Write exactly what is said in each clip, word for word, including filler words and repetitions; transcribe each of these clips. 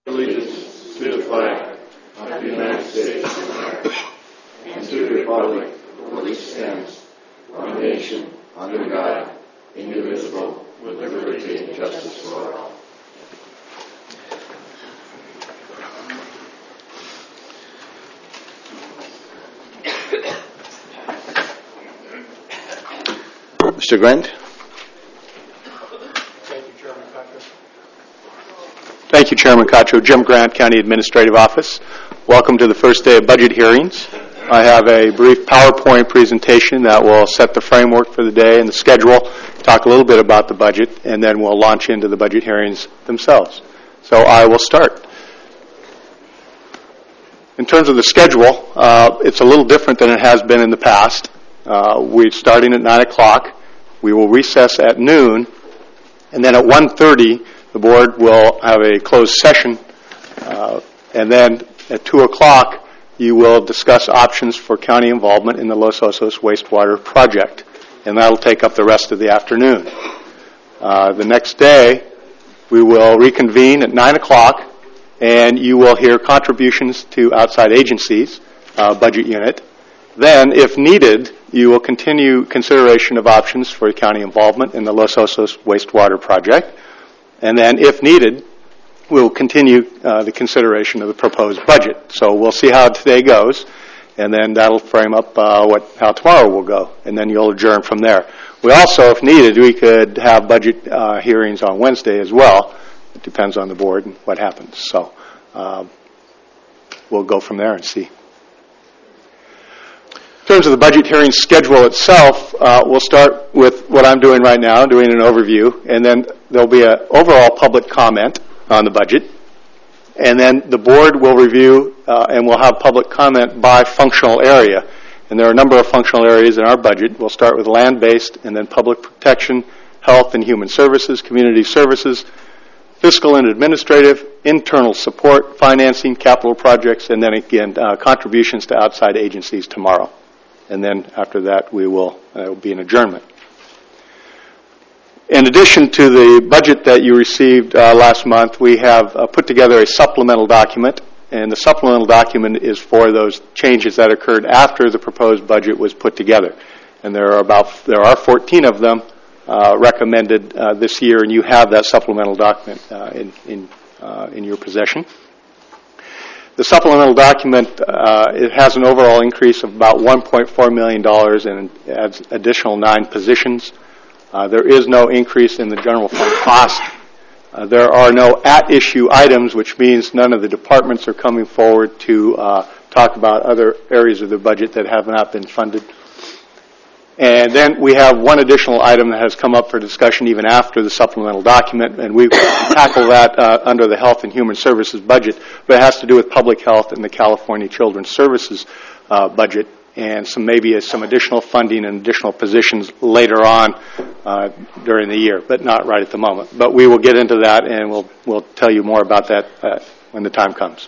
Allegiance to the flag of the United States of America and to the republic for which stands one nation under God, indivisible, with liberty and justice for all. Mister Grant. Thank you, Chairman Cottrell. Thank you, Chairman Cottrell. Jim Grant, County Administrative Office. Welcome to the first day of budget hearings. I have a brief PowerPoint presentation that will set the framework for the day and the schedule, talk a little bit about the budget, and then we'll launch into the budget hearings themselves. So I will start. In terms of the schedule, uh, it's a little different than it has been in the past. Uh, we're starting at nine o'clock. We will recess at noon, and then at one thirty, the board will have a closed session, uh, and then at two o'clock, you will discuss options for county involvement in the Los Osos wastewater project, and that'll take up the rest of the afternoon. Uh, the next day, we will reconvene at nine o'clock, and you will hear contributions to outside agencies, uh, budget unit. Then, if needed, you will continue consideration of options for county involvement in the Los Osos wastewater project. And then, if needed, we'll continue uh, the consideration of the proposed budget. So we'll see how today goes, and then that'll frame up uh, what how tomorrow will go, and then you'll adjourn from there. We also, if needed, we could have budget uh, hearings on Wednesday as well. It depends on the board and what happens. So uh, we'll go from there and see. In terms of the budget hearing schedule itself, uh, we'll start with what I'm doing right now, doing an overview, and then there'll be an overall public comment on the budget, and then the board will review uh, and we'll have public comment by functional area. And there are a number of functional areas in our budget. We'll start with land-based, and then public protection, health and human services, community services, fiscal and administrative, internal support, financing, capital projects, and then again, uh, contributions to outside agencies tomorrow. And then after that, we will, uh, will be an adjournment. In addition to the budget that you received uh, last month, we have uh, put together a supplemental document, and the supplemental document is for those changes that occurred after the proposed budget was put together. And there are about there are fourteen of them uh, recommended uh, this year, and you have that supplemental document uh, in in, uh, in your possession. The supplemental document, uh, it has an overall increase of about one point four million dollars and adds additional nine positions. Uh, there is no increase in the general fund cost. Uh, there are no at-issue items, which means none of the departments are coming forward to uh, talk about other areas of the budget that have not been funded. And then we have one additional item that has come up for discussion even after the supplemental document, and we tackle that uh, under the Health and Human Services budget, but it has to do with public health and the California Children's Services uh, budget, and some maybe some additional funding and additional positions later on uh, during the year, but not right at the moment. But we will get into that, and we'll we'll tell you more about that uh, when the time comes.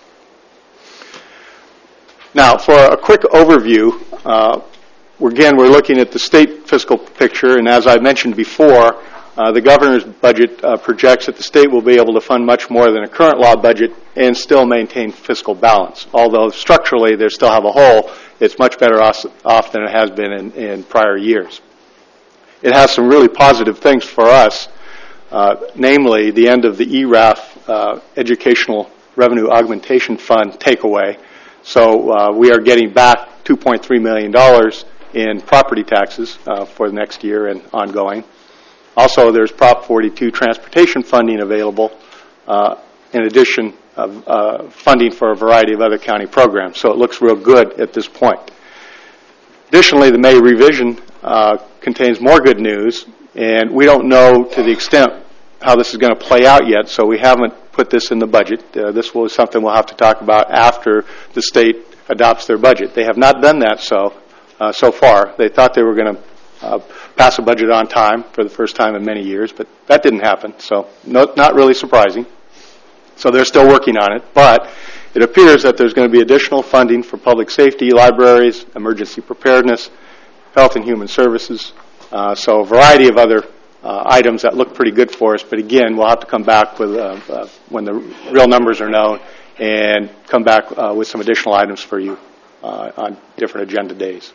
Now, for a quick overview, uh, Again, we're looking at the state fiscal picture, and as I mentioned before, uh, the governor's budget uh, projects that the state will be able to fund much more than a current law budget and still maintain fiscal balance. Although structurally they still have a hole, it's much better off, off than it has been in, in prior years. It has some really positive things for us, uh, namely the end of the E R A F, uh, Educational Revenue Augmentation Fund takeaway. So uh, we are getting back two point three million dollars in property taxes uh, for the next year and ongoing. Also, there's Prop forty-two transportation funding available, uh, in addition of uh, funding for a variety of other county programs. So it looks real good at this point. Additionally, the May revision uh, contains more good news, and we don't know to the extent how this is going to play out yet, so we haven't put this in the budget. Uh, this will be something we'll have to talk about after the state adopts their budget. They have not done that so uh, so far. They thought they were going to uh, pass a budget on time for the first time in many years, but that didn't happen, so no, not really surprising. So they're still working on it, but it appears that there's going to be additional funding for public safety, libraries, emergency preparedness, health and human services, uh, so a variety of other uh, items that look pretty good for us. But again, we'll have to come back with uh, uh, when the real numbers are known and come back uh, with some additional items for you uh, on different agenda days.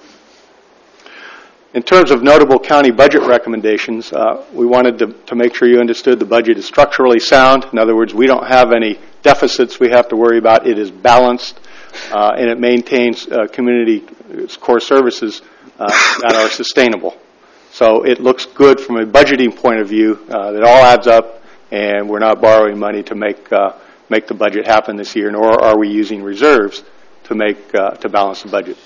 In terms of notable county budget recommendations, uh, we wanted to, to make sure you understood the budget is structurally sound. In other words, we don't have any deficits we have to worry about. It is balanced, uh, and it maintains uh, community core services uh, that are sustainable. So it looks good from a budgeting point of view. Uh, it all adds up, and we're not borrowing money to make uh, make the budget happen this year, nor are we using reserves to make uh, to balance the budget.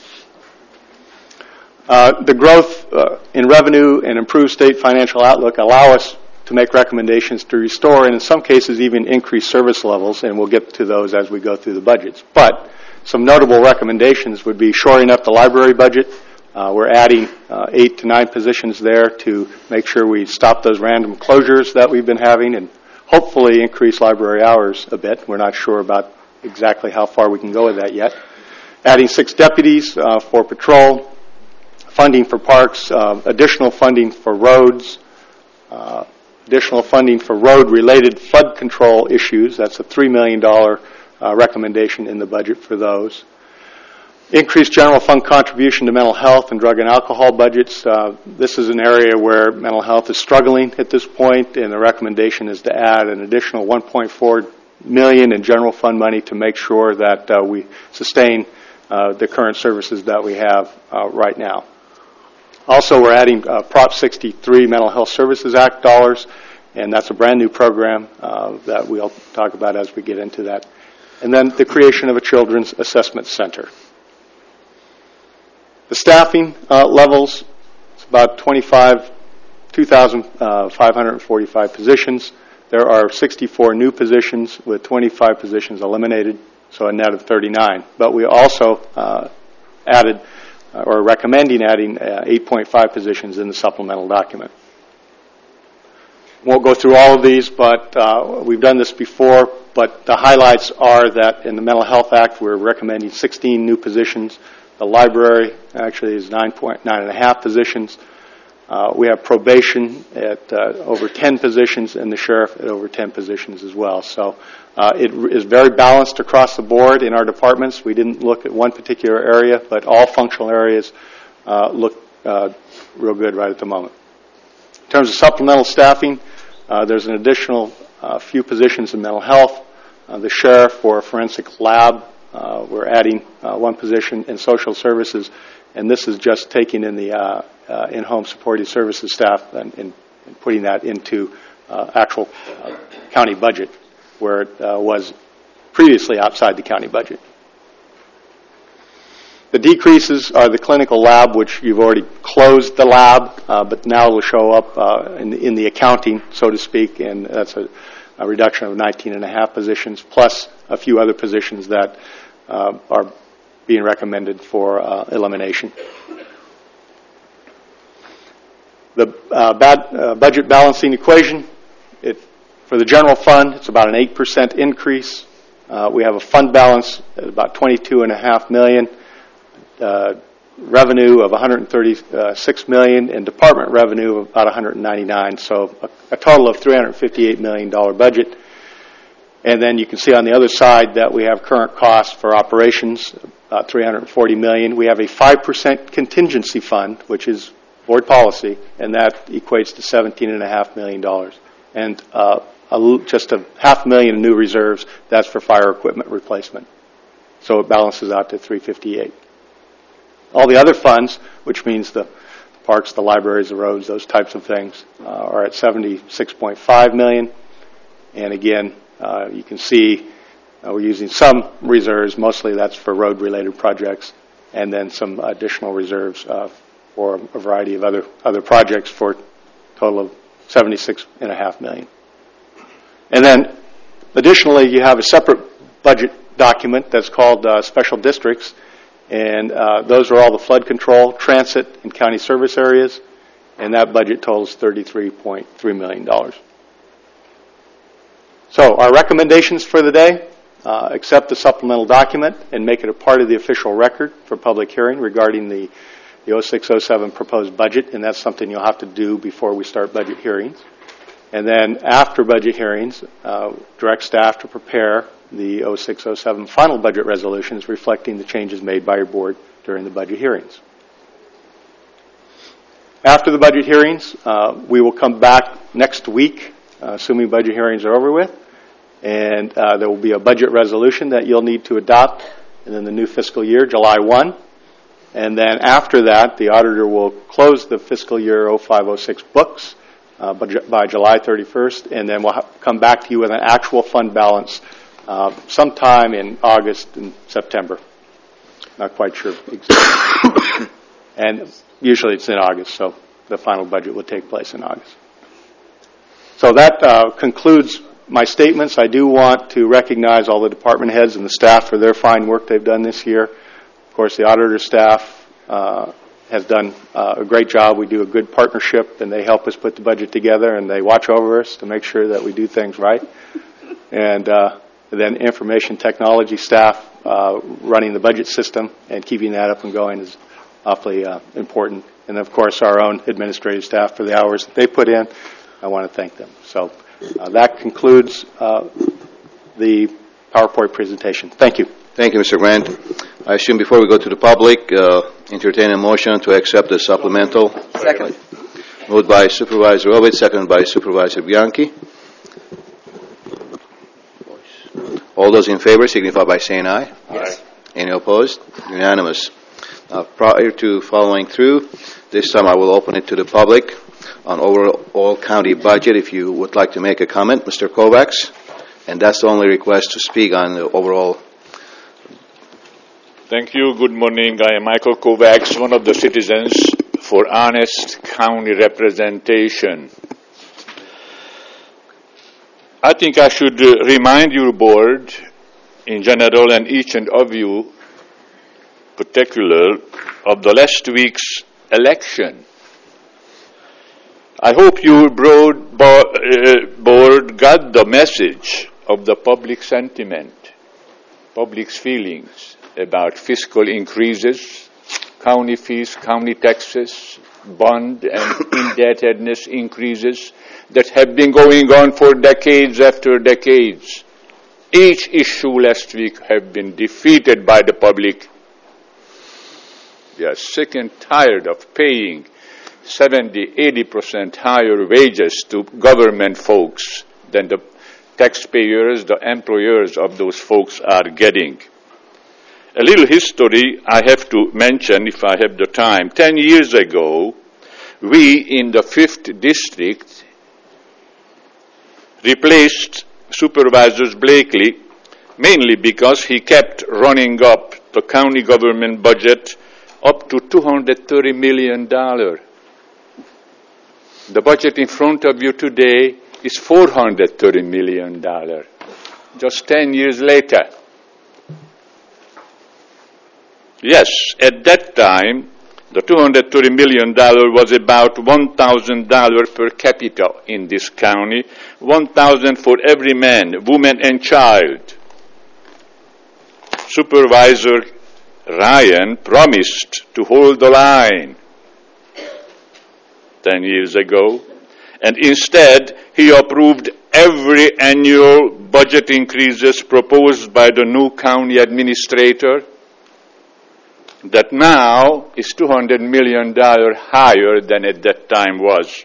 Uh, the growth uh, in revenue and improved state financial outlook allow us to make recommendations to restore and in some cases even increase service levels, and we'll get to those as we go through the budgets. But some notable recommendations would be shoring up the library budget. Uh, we're adding uh, eight to nine positions there to make sure we stop those random closures that we've been having and hopefully increase library hours a bit. We're not sure about exactly how far we can go with that yet. Adding six deputies uh, for patrol. Funding for parks, uh, additional funding for roads, uh, additional funding for road-related flood control issues. That's a three million dollars uh, recommendation in the budget for those. Increased general fund contribution to mental health and drug and alcohol budgets. Uh, this is an area where mental health is struggling at this point, and the recommendation is to add an additional one point four million dollars in general fund money to make sure that uh, we sustain uh, the current services that we have uh, right now. Also, we're adding uh, Prop sixty-three Mental Health Services Act dollars, and that's a brand new program uh, that we'll talk about as we get into that. And then the creation of a Children's Assessment Center. The staffing uh, levels, it's about twenty-five, two thousand five hundred forty-five positions. There are sixty-four new positions with twenty-five positions eliminated, so a net of thirty-nine. But we also uh, added Uh, or recommending adding uh, eight point five positions in the supplemental document. Won't go through all of these, but uh, we've done this before, but the highlights are that in the Mental Health Act, we're recommending sixteen new positions. The library actually is nine point nine and a half positions. Uh, we have probation at uh, over ten positions and the sheriff at over ten positions as well. So uh, it is very balanced across the board in our departments. We didn't look at one particular area, but all functional areas uh, look uh, real good right at the moment. In terms of supplemental staffing, uh, there's an additional uh, few positions in mental health. Uh, the sheriff for a forensic lab, uh, we're adding uh, one position in social services, and this is just taking in the uh, uh, in-home supportive services staff and, and, and putting that into uh, actual uh, county budget, where it uh, was previously outside the county budget. The decreases are the clinical lab, which you've already closed the lab, uh, but now it will show up uh, in, in the accounting, so to speak, and that's a, a reduction of nineteen and a half positions, plus a few other positions that uh, are being recommended for uh, elimination. The uh, bad, uh, budget balancing equation, it, for the general fund, it's about an eight percent increase. Uh, we have a fund balance at about twenty-two and a half million. Uh, revenue of one hundred thirty-six million dollars and department revenue of about one hundred ninety-nine, so a, a total of three hundred fifty-eight million dollars budget. And then you can see on the other side that we have current costs for operations, about three hundred forty million dollars. We have a five percent contingency fund, which is board policy, and that equates to seventeen and a half million dollars. And uh, a, just a half million in new reserves, that's for fire equipment replacement. So it balances out to three hundred fifty-eight. All the other funds, which means the parks, the libraries, the roads, those types of things, uh, are at seventy-six point five million dollars. And again, uh, you can see uh, we're using some reserves. Mostly that's for road-related projects, and then some additional reserves uh, for a variety of other other projects for a total of seventy-six and a half million dollars. And then, additionally, you have a separate budget document that's called uh, Special Districts. And uh, those are all the flood control, transit, and county service areas. And that budget totals thirty-three point three million dollars. So our recommendations for the day, uh, accept the supplemental document and make it a part of the official record for public hearing regarding the, the oh six oh seven proposed budget, and that's something you'll have to do before we start budget hearings. And then after budget hearings, uh, direct staff to prepare the oh six oh seven final budget resolutions reflecting the changes made by your board during the budget hearings. After the budget hearings, uh, we will come back next week, uh, assuming budget hearings are over with, and uh, there will be a budget resolution that you'll need to adopt, and then the new fiscal year, July first. And then after that, the auditor will close the fiscal year oh five oh six books uh, by July thirty-first, and then we'll ha- come back to you with an actual fund balance uh, sometime in August and September. Not quite sure exactly. And usually it's in August, so the final budget will take place in August. So that uh, concludes my statements. I do want to recognize all the department heads and the staff for their fine work they've done this year. Of course, the auditor staff uh, has done uh, a great job. We do a good partnership, and they help us put the budget together, and they watch over us to make sure that we do things right. And uh, then information technology staff uh, running the budget system and keeping that up and going is awfully uh, important. And, of course, our own administrative staff for the hours that they put in. I want to thank them. So uh, that concludes uh, the PowerPoint presentation. Thank you. Thank you, Mister Grant. I assume before we go to the public, uh, entertain a motion to accept the supplemental. Second. Moved by Supervisor Ovitz, seconded by Supervisor Bianchi. All those in favor signify by saying aye. Yes. Any opposed? Unanimous. Uh, prior to following through, this time I will open it to the public on overall county budget. If you would like to make a comment, Mister Kovacs, and that's the only request to speak on the overall. Thank you. Good morning. I am Michael Kovacs, one of the Citizens for Honest County Representation. I think I should uh, remind your board in general and each and of you particular of the last week's election. I hope your broad bo- uh, board got the message of the public sentiment, public's feelings about fiscal increases, county fees, county taxes, bond and indebtedness increases that have been going on for decades after decades. Each issue last week have been defeated by the public. We are sick and tired of paying seventy, eighty percent higher wages to government folks than the taxpayers, the employers of those folks are getting. A little history I have to mention if I have the time. Ten years ago, we in the fifth district replaced Supervisor Blakely mainly because he kept running up the county government budget up to two hundred thirty million dollars. The budget in front of you today is four hundred thirty million dollars, just ten years later. Yes, at that time, the two hundred thirty million dollars was about one thousand dollars per capita in this county, one thousand dollars for every man, woman, and child. Supervisor Ryan promised to hold the line ten years ago, and instead he approved every annual budget increases proposed by the new county administrator that now is two hundred million dollars higher than at that time was.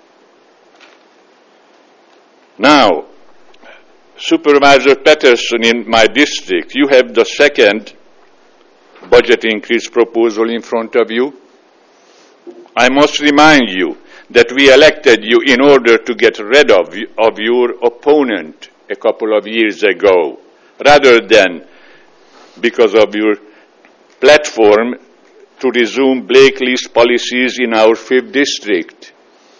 Now, Supervisor Patterson in my district, you have the second budget increase proposal in front of you. I must remind you that we elected you in order to get rid of, of your opponent a couple of years ago, rather than because of your platform to resume Blakely's policies in our fifth district.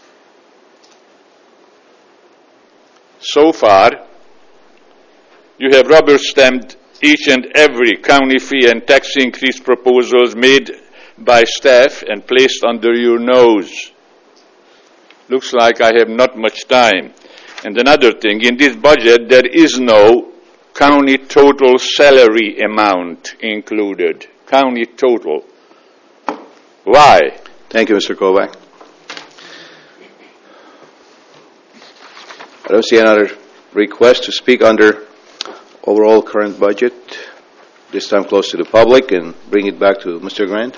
So far, you have rubber-stamped each and every county fee and tax increase proposals made by staff and placed under your nose. Looks like I have not much time. And another thing, in this budget there is no county total salary amount included. County total. Why? Thank you, Mister Kovac. I don't see another request to speak under overall current budget, this time close to the public, and bring it back to Mister Grant.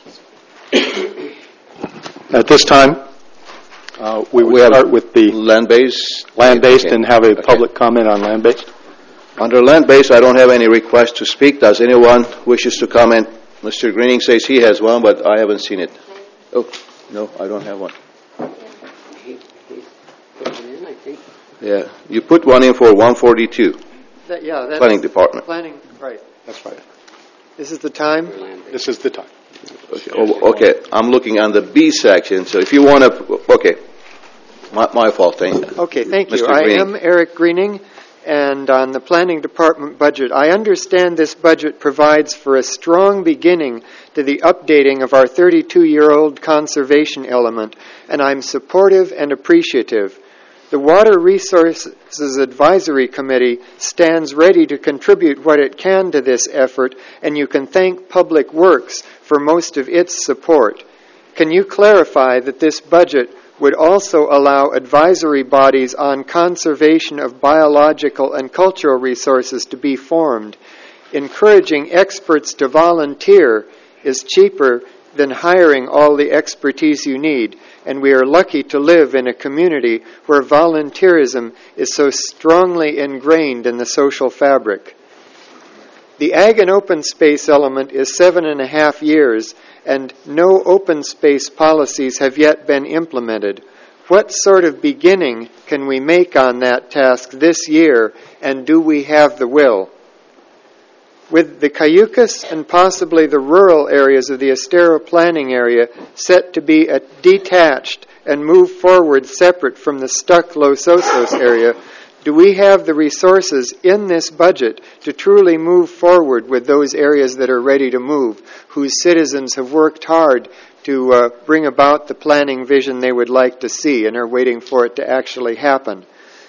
At this time, uh, we would We have start with the Land-based. land-based Okay. and have a Okay. public comment on land-based. Under land-based, I don't have any request to speak. Does anyone wishes to comment? Mister Greening says he has one, but I haven't seen it. Oh, no, I don't have one. He, he's putting in, I think. Yeah, you put one in for one forty-two, That, yeah, that's Planning Department. planning, right. That's right. This is the time? For land. This is the time. Okay, oh, okay, I'm looking on the B section, so if you want to, okay, my, my fault, thank you. Okay, thank you. Mister I Greening. am Eric Greening, and on the Planning Department budget, I understand this budget provides for a strong beginning to the updating of our thirty-two-year-old conservation element, and I'm supportive and appreciative. The Water Resources Advisory Committee stands ready to contribute what it can to this effort, and you can thank Public Works for most of its support. Can you clarify that this budget would also allow advisory bodies on conservation of biological and cultural resources to be formed? Encouraging experts to volunteer is cheaper than hiring all the expertise you need, and we are lucky to live in a community where volunteerism is so strongly ingrained in the social fabric. The Ag and Open Space element is seven and a half years, and no open space policies have yet been implemented. What sort of beginning can we make on that task this year, and do we have the will? With the Cayucas and possibly the rural areas of the Estero planning area set to be detached and move forward separate from the stuck Los Osos area, do we have the resources in this budget to truly move forward with those areas that are ready to move, whose citizens have worked hard to uh, bring about the planning vision they would like to see and are waiting for it to actually happen?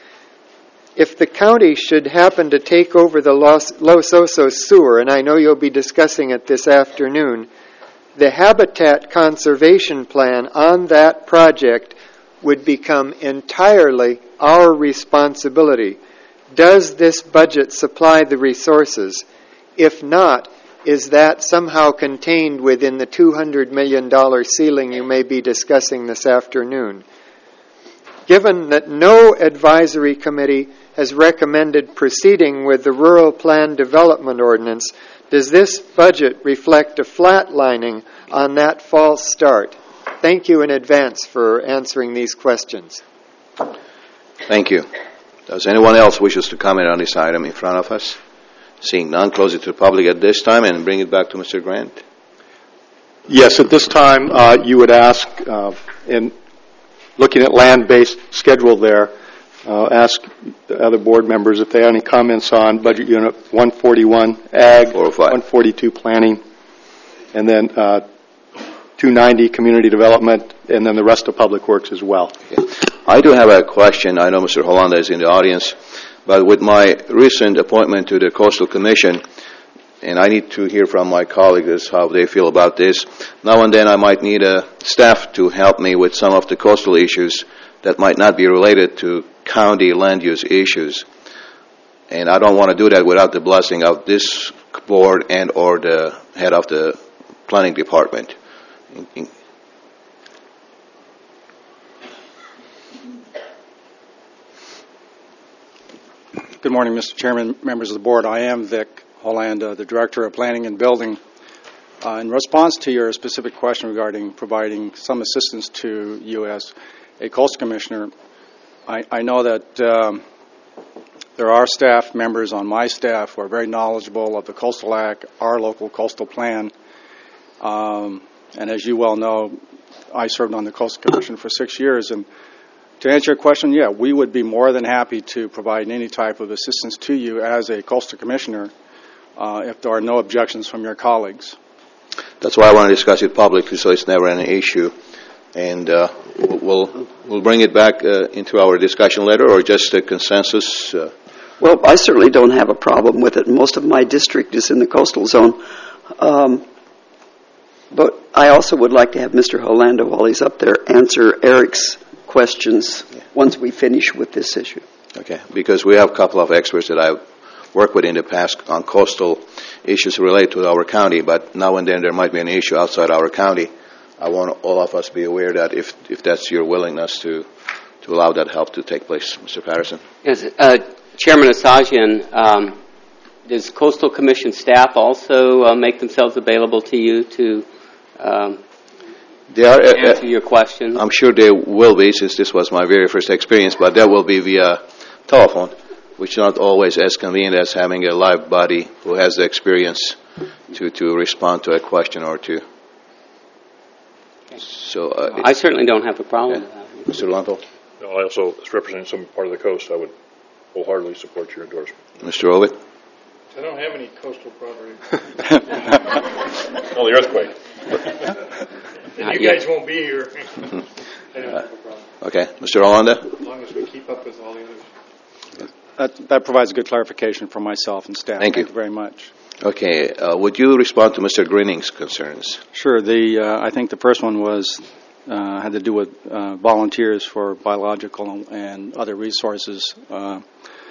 If the county should happen to take over the Los, Los Osos sewer, and I know you'll be discussing it this afternoon, the habitat conservation plan on that project would become entirely our responsibility. Does this budget supply the resources? If not, is that somehow contained within the two hundred million dollars ceiling you may be discussing this afternoon? Given that no advisory committee has recommended proceeding with the Rural Plan Development Ordinance, does this budget reflect a flatlining on that false start? Thank you in advance for answering these questions. Thank you. Does anyone else wishes to comment on this item in front of us? Seeing none, close it to the public at this time and bring it back to Mister Grant. Yes, at this time, uh, you would ask, uh, in looking at land-based schedule there, uh, ask the other board members if they have any comments on Budget Unit one forty-one Ag, four oh five. one forty-two Planning, and then uh, two ninety Community Development, and then the rest of Public Works as well. Okay. I do have a question. I know Mister Hollanda is in the audience, but with my recent appointment to the Coastal Commission, and I need to hear from my colleagues how they feel about this. Now and then I might need a staff to help me with some of the coastal issues that might not be related to county land use issues. And I don't want to do that without the blessing of this board and or the head of the planning department. Good morning, Mister Chairman, members of the board. I am Vic Hollanda, the Director of Planning and Building. Uh, in response to your specific question regarding providing some assistance to you as a coastal commissioner, I, I know that um, there are staff members on my staff who are very knowledgeable of the Coastal Act, our local coastal plan. Um, and as you well know, I served on the Coastal Commission for six years. And to answer your question, yeah, we would be more than happy to provide any type of assistance to you as a coastal commissioner uh, if there are no objections from your colleagues. That's why I want to discuss it publicly, so it's never an issue. And uh, we'll we'll bring it back uh, into our discussion later, or just a consensus. Uh, Well, I certainly don't have a problem with it. Most of my district is in the coastal zone. Um, But I also would like to have Mister Holanda, while he's up there, answer Eric's questions once we finish with this issue. Okay, because we have a couple of experts that I've worked with in the past on coastal issues related to our county, but now and then there might be an issue outside our county. I want all of us to be aware that if, if that's your willingness to, to allow that help to take place. Mister Patterson? Yes, uh, Chairman Asajian, um, does Coastal Commission staff also uh, make themselves available to you to um, they are, uh, answer your questions? I'm sure they will be, since this was my very first experience, but that will be via telephone, which is not always as convenient as having a live body who has the experience to, to respond to a question or two. So uh, I certainly don't have a problem yeah. with that. Mister Lampo? No, I also, as representing some part of the coast, I would wholeheartedly support your endorsement. Mister Ovitt? I don't have any coastal property. Oh, the earthquake. And you guys won't be here. I don't have a problem. Okay. Mister Hollanda? As long as we keep up with all the others. That, that provides a good clarification for myself and staff. Thank you. Thank you very much. Okay. Uh, would you respond to Mister Greening's concerns? Sure. The uh, I think the first one was uh, had to do with uh, volunteers for biological and other resources uh,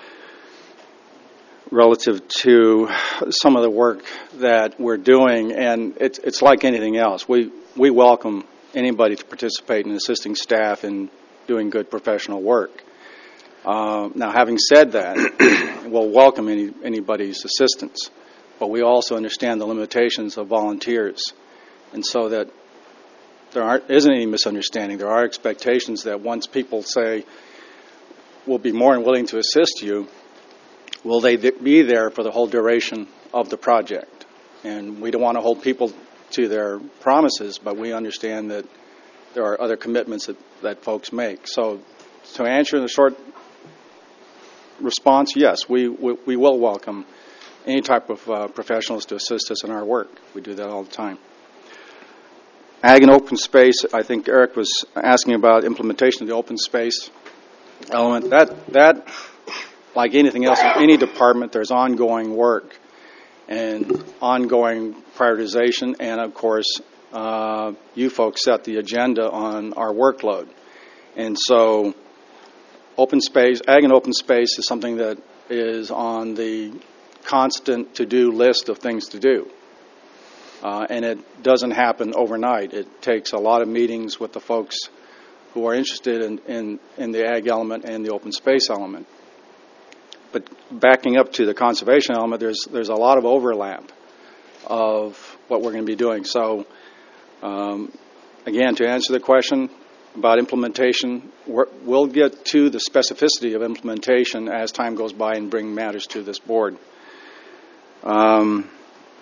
relative to some of the work that we're doing, and it's it's like anything else. We we welcome anybody to participate in assisting staff in doing good professional work. Uh, now, having said that, we'll welcome any anybody's assistance. But we also understand the limitations of volunteers, and so that there aren't, isn't any misunderstanding. There are expectations that once people say, we'll be more than willing to assist you, will they be there for the whole duration of the project? And we don't want to hold people to their promises, but we understand that there are other commitments that, that folks make. So to answer in a short response, yes, we, we, we will welcome any type of uh, professionals to assist us in our work. We do that all the time. Ag and open space, I think Eric was asking about implementation of the open space element. That, that, like anything else in any department, there's ongoing work and ongoing prioritization, and of course, uh, you folks set the agenda on our workload. And so open space, ag and open space is something that is on the constant to-do list of things to do. Uh, and it doesn't happen overnight. It takes a lot of meetings with the folks who are interested in, in, in the ag element and the open space element. But backing up to the conservation element, there's there's a lot of overlap of what we're going to be doing. So, um, again, to answer the question about implementation, we're, we'll get to the specificity of implementation as time goes by and bring matters to this board. Um,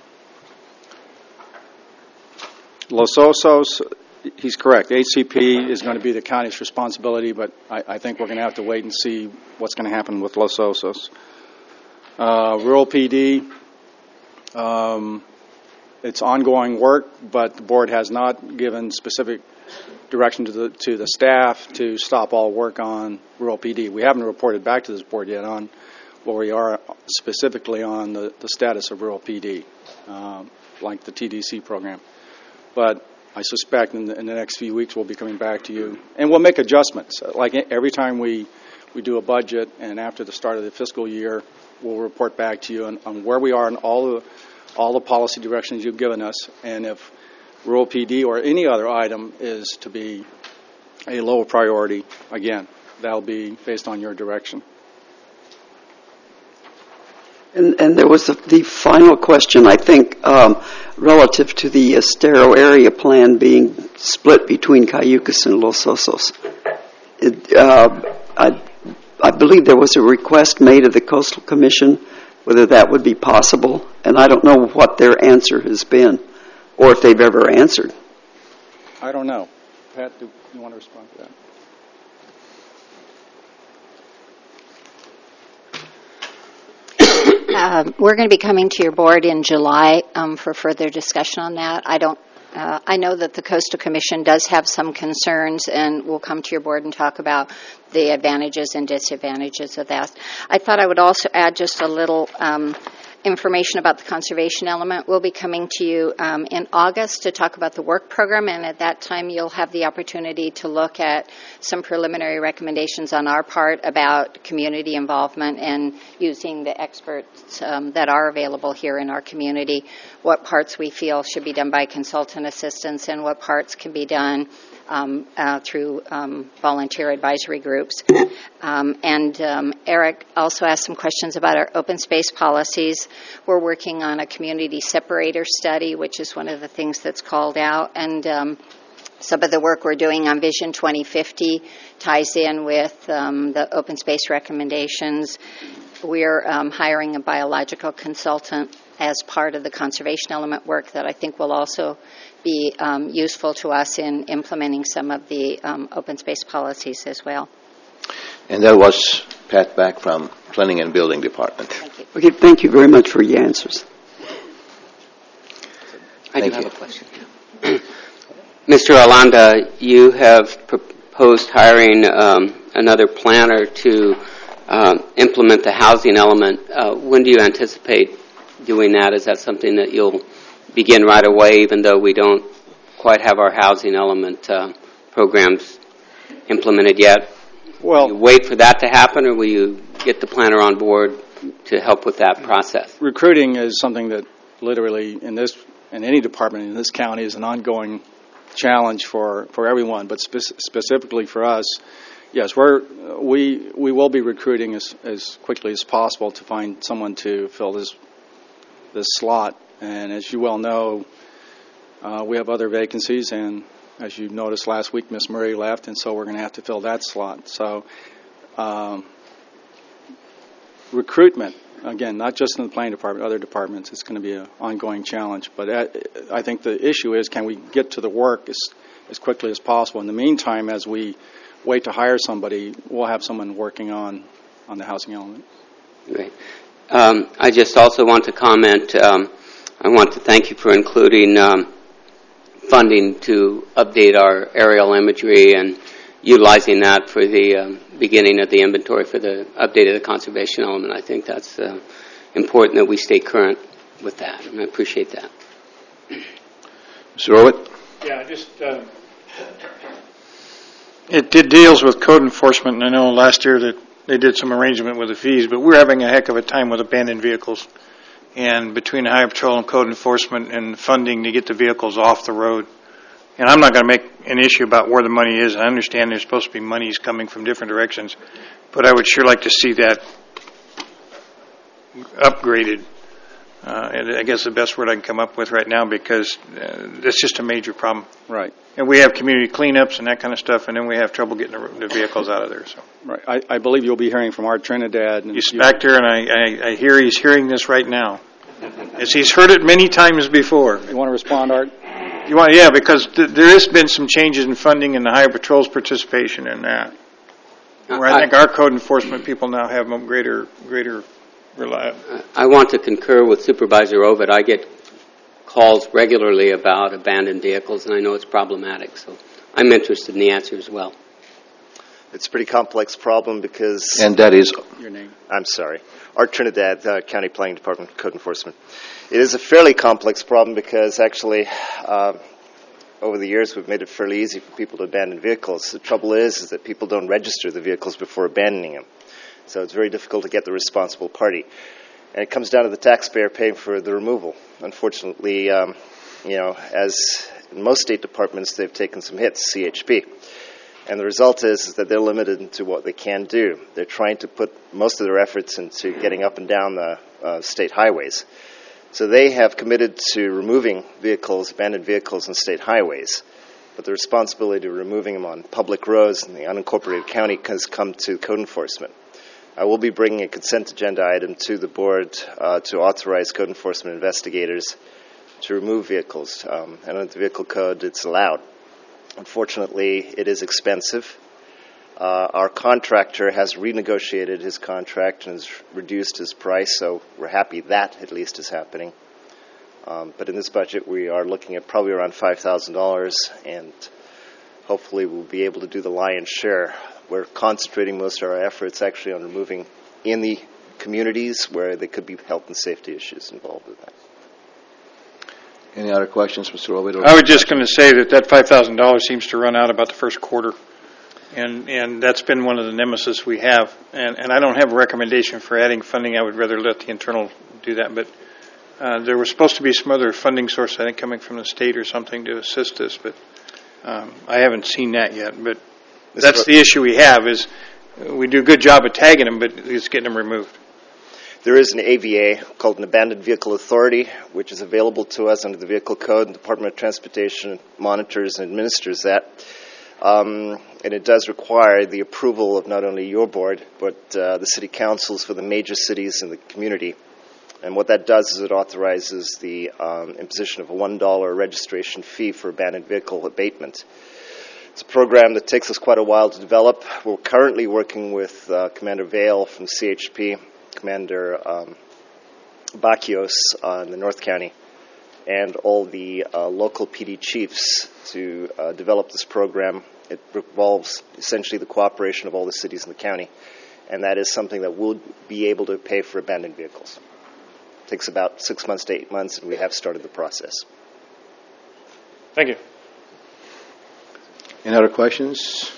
Los Osos, he's correct. H C P is going to be the county's responsibility, but I, I think we're going to have to wait and see what's going to happen with Los Osos. Uh, rural P D, um, it's ongoing work, but the board has not given specific direction to the to the staff to stop all work on rural P D. We haven't reported back to this board yet on where we are specifically on the, the status of rural P D, um, like the T D C program. But I suspect in the, in the next few weeks we'll be coming back to you, and we'll make adjustments. Like every time we, we do a budget, and after the start of the fiscal year, we'll report back to you on, on where we are in all the all the policy directions you've given us, and if rural P D or any other item is to be a lower priority, again, that'll be based on your direction. And, and there was a, the final question, I think, um, relative to the Estero area plan being split between Cayucas and Los Osos. It, uh, I, I believe there was a request made of the Coastal Commission whether that would be possible, and I don't know what their answer has been or if they've ever answered. I don't know. Pat, do you want to respond to that? Uh, we're going to be coming to your board in July um, for further discussion on that. I don't. Uh, I know that the Coastal Commission does have some concerns, and we'll come to your board and talk about the advantages and disadvantages of that. I thought I would also add just a little um, information about the conservation element. We'll be coming to you um, in August to talk about the work program, and at that time you'll have the opportunity to look at some preliminary recommendations on our part about community involvement and using the experts um, that are available here in our community, what parts we feel should be done by consultant assistance and what parts can be done Um, uh, through um, volunteer advisory groups. Um, and um, Eric also asked some questions about our open space policies. We're working on a community separator study, which is one of the things that's called out. And um, some of the work we're doing on Vision twenty fifty ties in with um, the open space recommendations. We're um, hiring a biological consultant as part of the conservation element work that I think will also be um, useful to us in implementing some of the um, open space policies as well. And that was Pat back from Planning and Building Department. Thank you. Okay, thank you very much for your answers. I Thank do you. have a question. Mister Alanda, you have proposed hiring um, another planner to um, implement the housing element. Uh, when do you anticipate doing that? Is that something that you'll begin right away, even though we don't quite have our housing element uh, programs implemented yet? Well, will you wait for that to happen, or will you get the planner on board to help with that process? Recruiting is something that literally in this, in any department in this county, is an ongoing challenge for, for everyone, but spe- specifically for us. Yes, we're, we we will be recruiting as, as quickly as possible to find someone to fill this this slot. And as you well know, uh, we have other vacancies, and as you noticed last week, Miss Murray left, and so we're going to have to fill that slot. So um, recruitment, again, not just in the planning department, other departments, it's going to be an ongoing challenge. But I think the issue is, can we get to the work as, as quickly as possible? In the meantime, as we wait to hire somebody, we'll have someone working on, on the housing element. Great. Um, I just also want to comment, um, I want to thank you for including um, funding to update our aerial imagery and utilizing that for the um, beginning of the inventory for the update of the conservation element. I think that's uh, important that we stay current with that, and I appreciate that. Mister Rowett? Yeah, just, uh, it did deals with code enforcement, and I know last year that they did some arrangement with the fees, but we're having a heck of a time with abandoned vehicles. And between the Highway Patrol and code enforcement and funding to get the vehicles off the road. And I'm not going to make an issue about where the money is. I understand there's supposed to be monies coming from different directions, but I would sure like to see that upgraded. Uh, and I guess the best word I can come up with right now, because uh, that's just a major problem. Right. And we have community cleanups and that kind of stuff, and then we have trouble getting the, the vehicles out of there. So. Right. I, I believe you'll be hearing from Art Trinidad. And he's back there, and I, I, I hear he's hearing this right now. As he's heard it many times before. You want to respond, Art? You want, yeah, because th- there has been some changes in funding and the Highway Patrol's participation in that. Where I, I think our code enforcement people now have greater, greater reliability. I want to concur with Supervisor Ovid. I get calls regularly about abandoned vehicles, and I know it's problematic, so I'm interested in the answer as well. It's a pretty complex problem because... And that is... Your name. I'm sorry. Art Trinidad, uh, County Planning Department, Code Enforcement. It is a fairly complex problem because actually uh, over the years we've made it fairly easy for people to abandon vehicles. The trouble is, is that people don't register the vehicles before abandoning them. So it's very difficult to get the responsible party. And it comes down to the taxpayer paying for the removal. Unfortunately, um, you know, as in most state departments, they've taken some hits, C H P. And the result is, is that they're limited to what they can do. They're trying to put most of their efforts into getting up and down the uh, state highways. So they have committed to removing vehicles, abandoned vehicles on state highways. But the responsibility of removing them on public roads in the unincorporated county has come to code enforcement. I will be bringing a consent agenda item to the board uh, to authorize code enforcement investigators to remove vehicles. Um, and under the vehicle code, it's allowed. Unfortunately, it is expensive. Uh, our contractor has renegotiated his contract and has reduced his price, so we're happy that at least is happening. Um, but in this budget, we are looking at probably around five thousand dollars, and hopefully we'll be able to do the lion's share. We're concentrating most of our efforts actually on removing in the communities where there could be health and safety issues involved with that. Any other questions, Mister Ovid? I was just going to say that that five thousand dollars seems to run out about the first quarter, and and that's been one of the nemesis we have. And, and I don't have a recommendation for adding funding. I would rather let the internal do that. But uh, there was supposed to be some other funding source, I think, coming from the state or something to assist us, but um, I haven't seen that yet. But that's the issue we have is we do a good job of tagging them, but it's getting them removed. There is an A V A called an Abandoned Vehicle Authority, which is available to us under the Vehicle Code. The Department of Transportation monitors and administers that. Um, and it does require the approval of not only your board, but uh, the city councils for the major cities in the community. And what that does is it authorizes the um, imposition of a one dollar registration fee for abandoned vehicle abatement. It's a program that takes us quite a while to develop. We're currently working with uh, Commander Vale from C H P, Commander um, Bacchios uh, in the North County, and all the uh, local P D chiefs to uh, develop this program. It involves essentially the cooperation of all the cities in the county, and that is something that we'll be able to pay for abandoned vehicles. It takes about six months to eight months, and we have started the process. Thank you. Any other questions?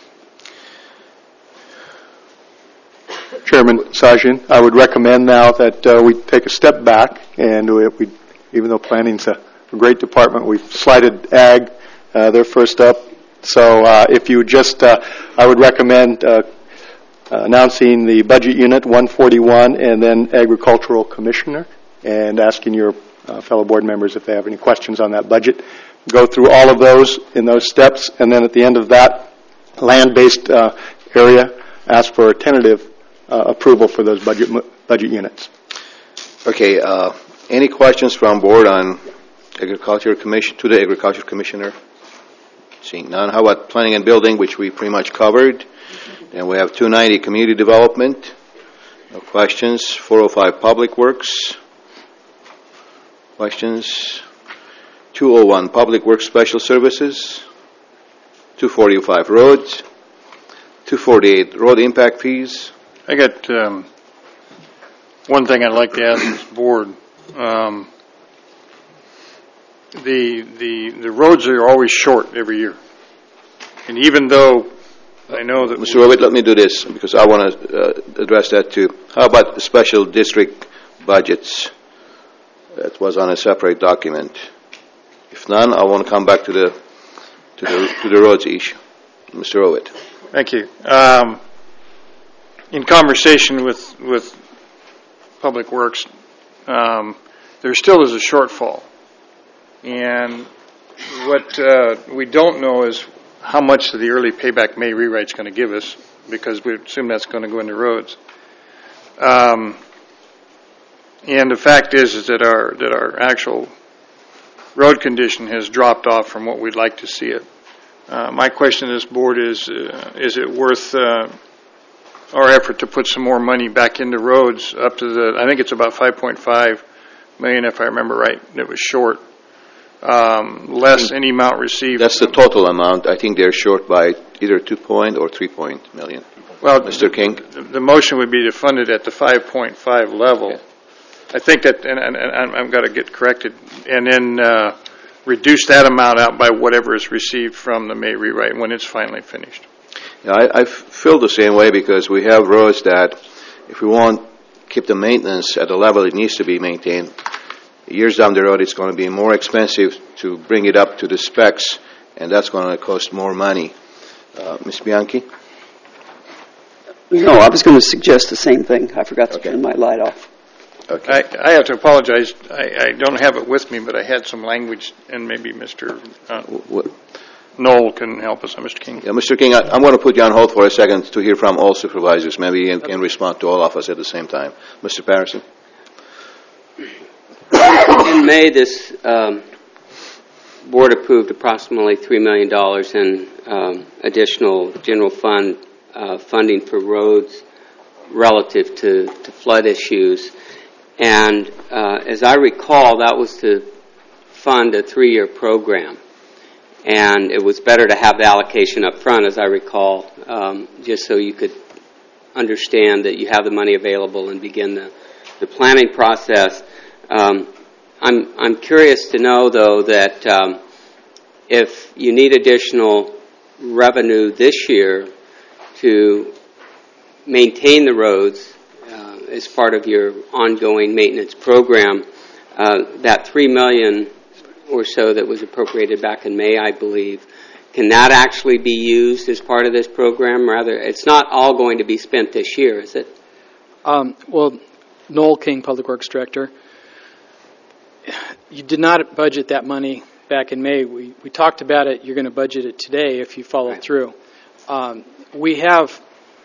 Chairman Sajjan, I would recommend now that uh, we take a step back, and we, we, even though planning's a, a great department, we've slided ag, uh, they're first up. So uh, if you just, uh, I would recommend uh, announcing the budget unit one forty-one and then agricultural commissioner, and asking your uh, fellow board members if they have any questions on that budget. Go through all of those in those steps, and then at the end of that land-based uh, area, ask for a tentative Uh, approval for those budget budget units. Okay. Uh, any questions from board on agriculture commission to the agriculture commissioner? Seeing none. How about planning and building, which we pretty much covered? And we have two ninety community development. No questions. four oh five public works. Questions. two oh one public works special services. two forty-five roads. two forty-eight road impact fees. I got um, one thing I'd like to ask this board. Um, the the the roads are always short every year, and even though I know that Mister Ovid, let me do this because I want to uh, address that too. How about the special district budgets? That was on a separate document. If none, I want to come back to the to the to the roads issue. Mister Ovid. Thank you. Um, In conversation with with Public Works, um, there still is a shortfall, and what uh, we don't know is how much of the early payback May rewrite is going to give us, because we assume that's going to go into roads. Um, and the fact is, is that our that our actual road condition has dropped off from what we'd like to see it. Uh, my question to this board is: uh, is it worth uh, our effort to put some more money back into roads up to the, I think it's about five point five million if I remember right, it was short, um, less any amount received. That's the total amount. I think they're short by either two point or three point million. Well, Mister King? The, the motion would be to fund it at the five point five level. Okay. I think that, and, and, and I've got to get corrected, and then uh, reduce that amount out by whatever is received from the May rewrite when it's finally finished. Yeah, I, I feel the same way because we have roads that if we want to keep the maintenance at the level it needs to be maintained, years down the road it's going to be more expensive to bring it up to the specs, and that's going to cost more money. Uh, Miz Bianchi? No, I was going to suggest the same thing. I forgot to Okay. turn my light off. Okay. I, I have to apologize. I, I don't have it with me, but I had some language, and maybe Mister Uh, What? Knoll can help us, Mister King. Yeah, Mister King, I, I'm going to put you on hold for a second to hear from all supervisors. Maybe you can respond to all of us at the same time. Mister Patterson? In May, this um, board approved approximately three million dollars in um, additional general fund uh, funding for roads relative to, to flood issues. And uh, as I recall, that was to fund a three-year program. And it was better to have the allocation up front, as I recall, um, just so you could understand that you have the money available and begin the, the planning process. Um, I'm, I'm curious to know, though, that um, if you need additional revenue this year to maintain the roads uh, as part of your ongoing maintenance program, uh, that three million dollars or so that was appropriated back in May, I believe, can that actually be used as part of this program? Rather, it's not all going to be spent this year, is it? Um, well, Noel King, Public Works Director, you did not budget that money back in May. We, we talked about it. You're going to budget it today if you follow Right. through. Um, we have,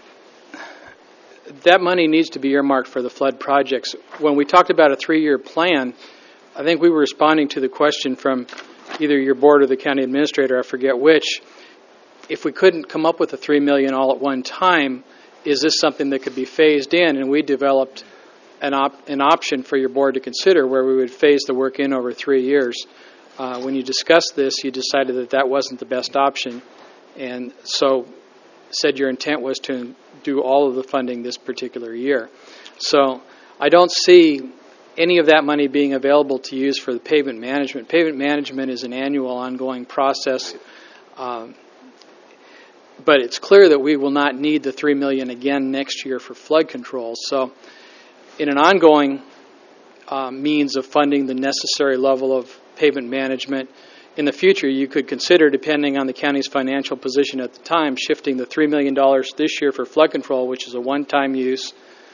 that money needs to be earmarked for the flood projects. When we talked about a three-year plan, I think we were responding to the question from either your board or the county administrator, I forget which. If we couldn't come up with a three million dollars all at one time, is this something that could be phased in? And we developed an, op- an option for your board to consider where we would phase the work in over three years. Uh, when you discussed this, you decided that that wasn't the best option, and so said your intent was to do all of the funding this particular year. So I don't see any of that money being available to use for the pavement management. Pavement management is an annual ongoing process, um, but it's clear that we will not need the three million dollars again next year for flood control. So in an ongoing uh, means of funding the necessary level of pavement management, in the future you could consider, depending on the county's financial position at the time, shifting the three million dollars this year for flood control, which is a one-time use,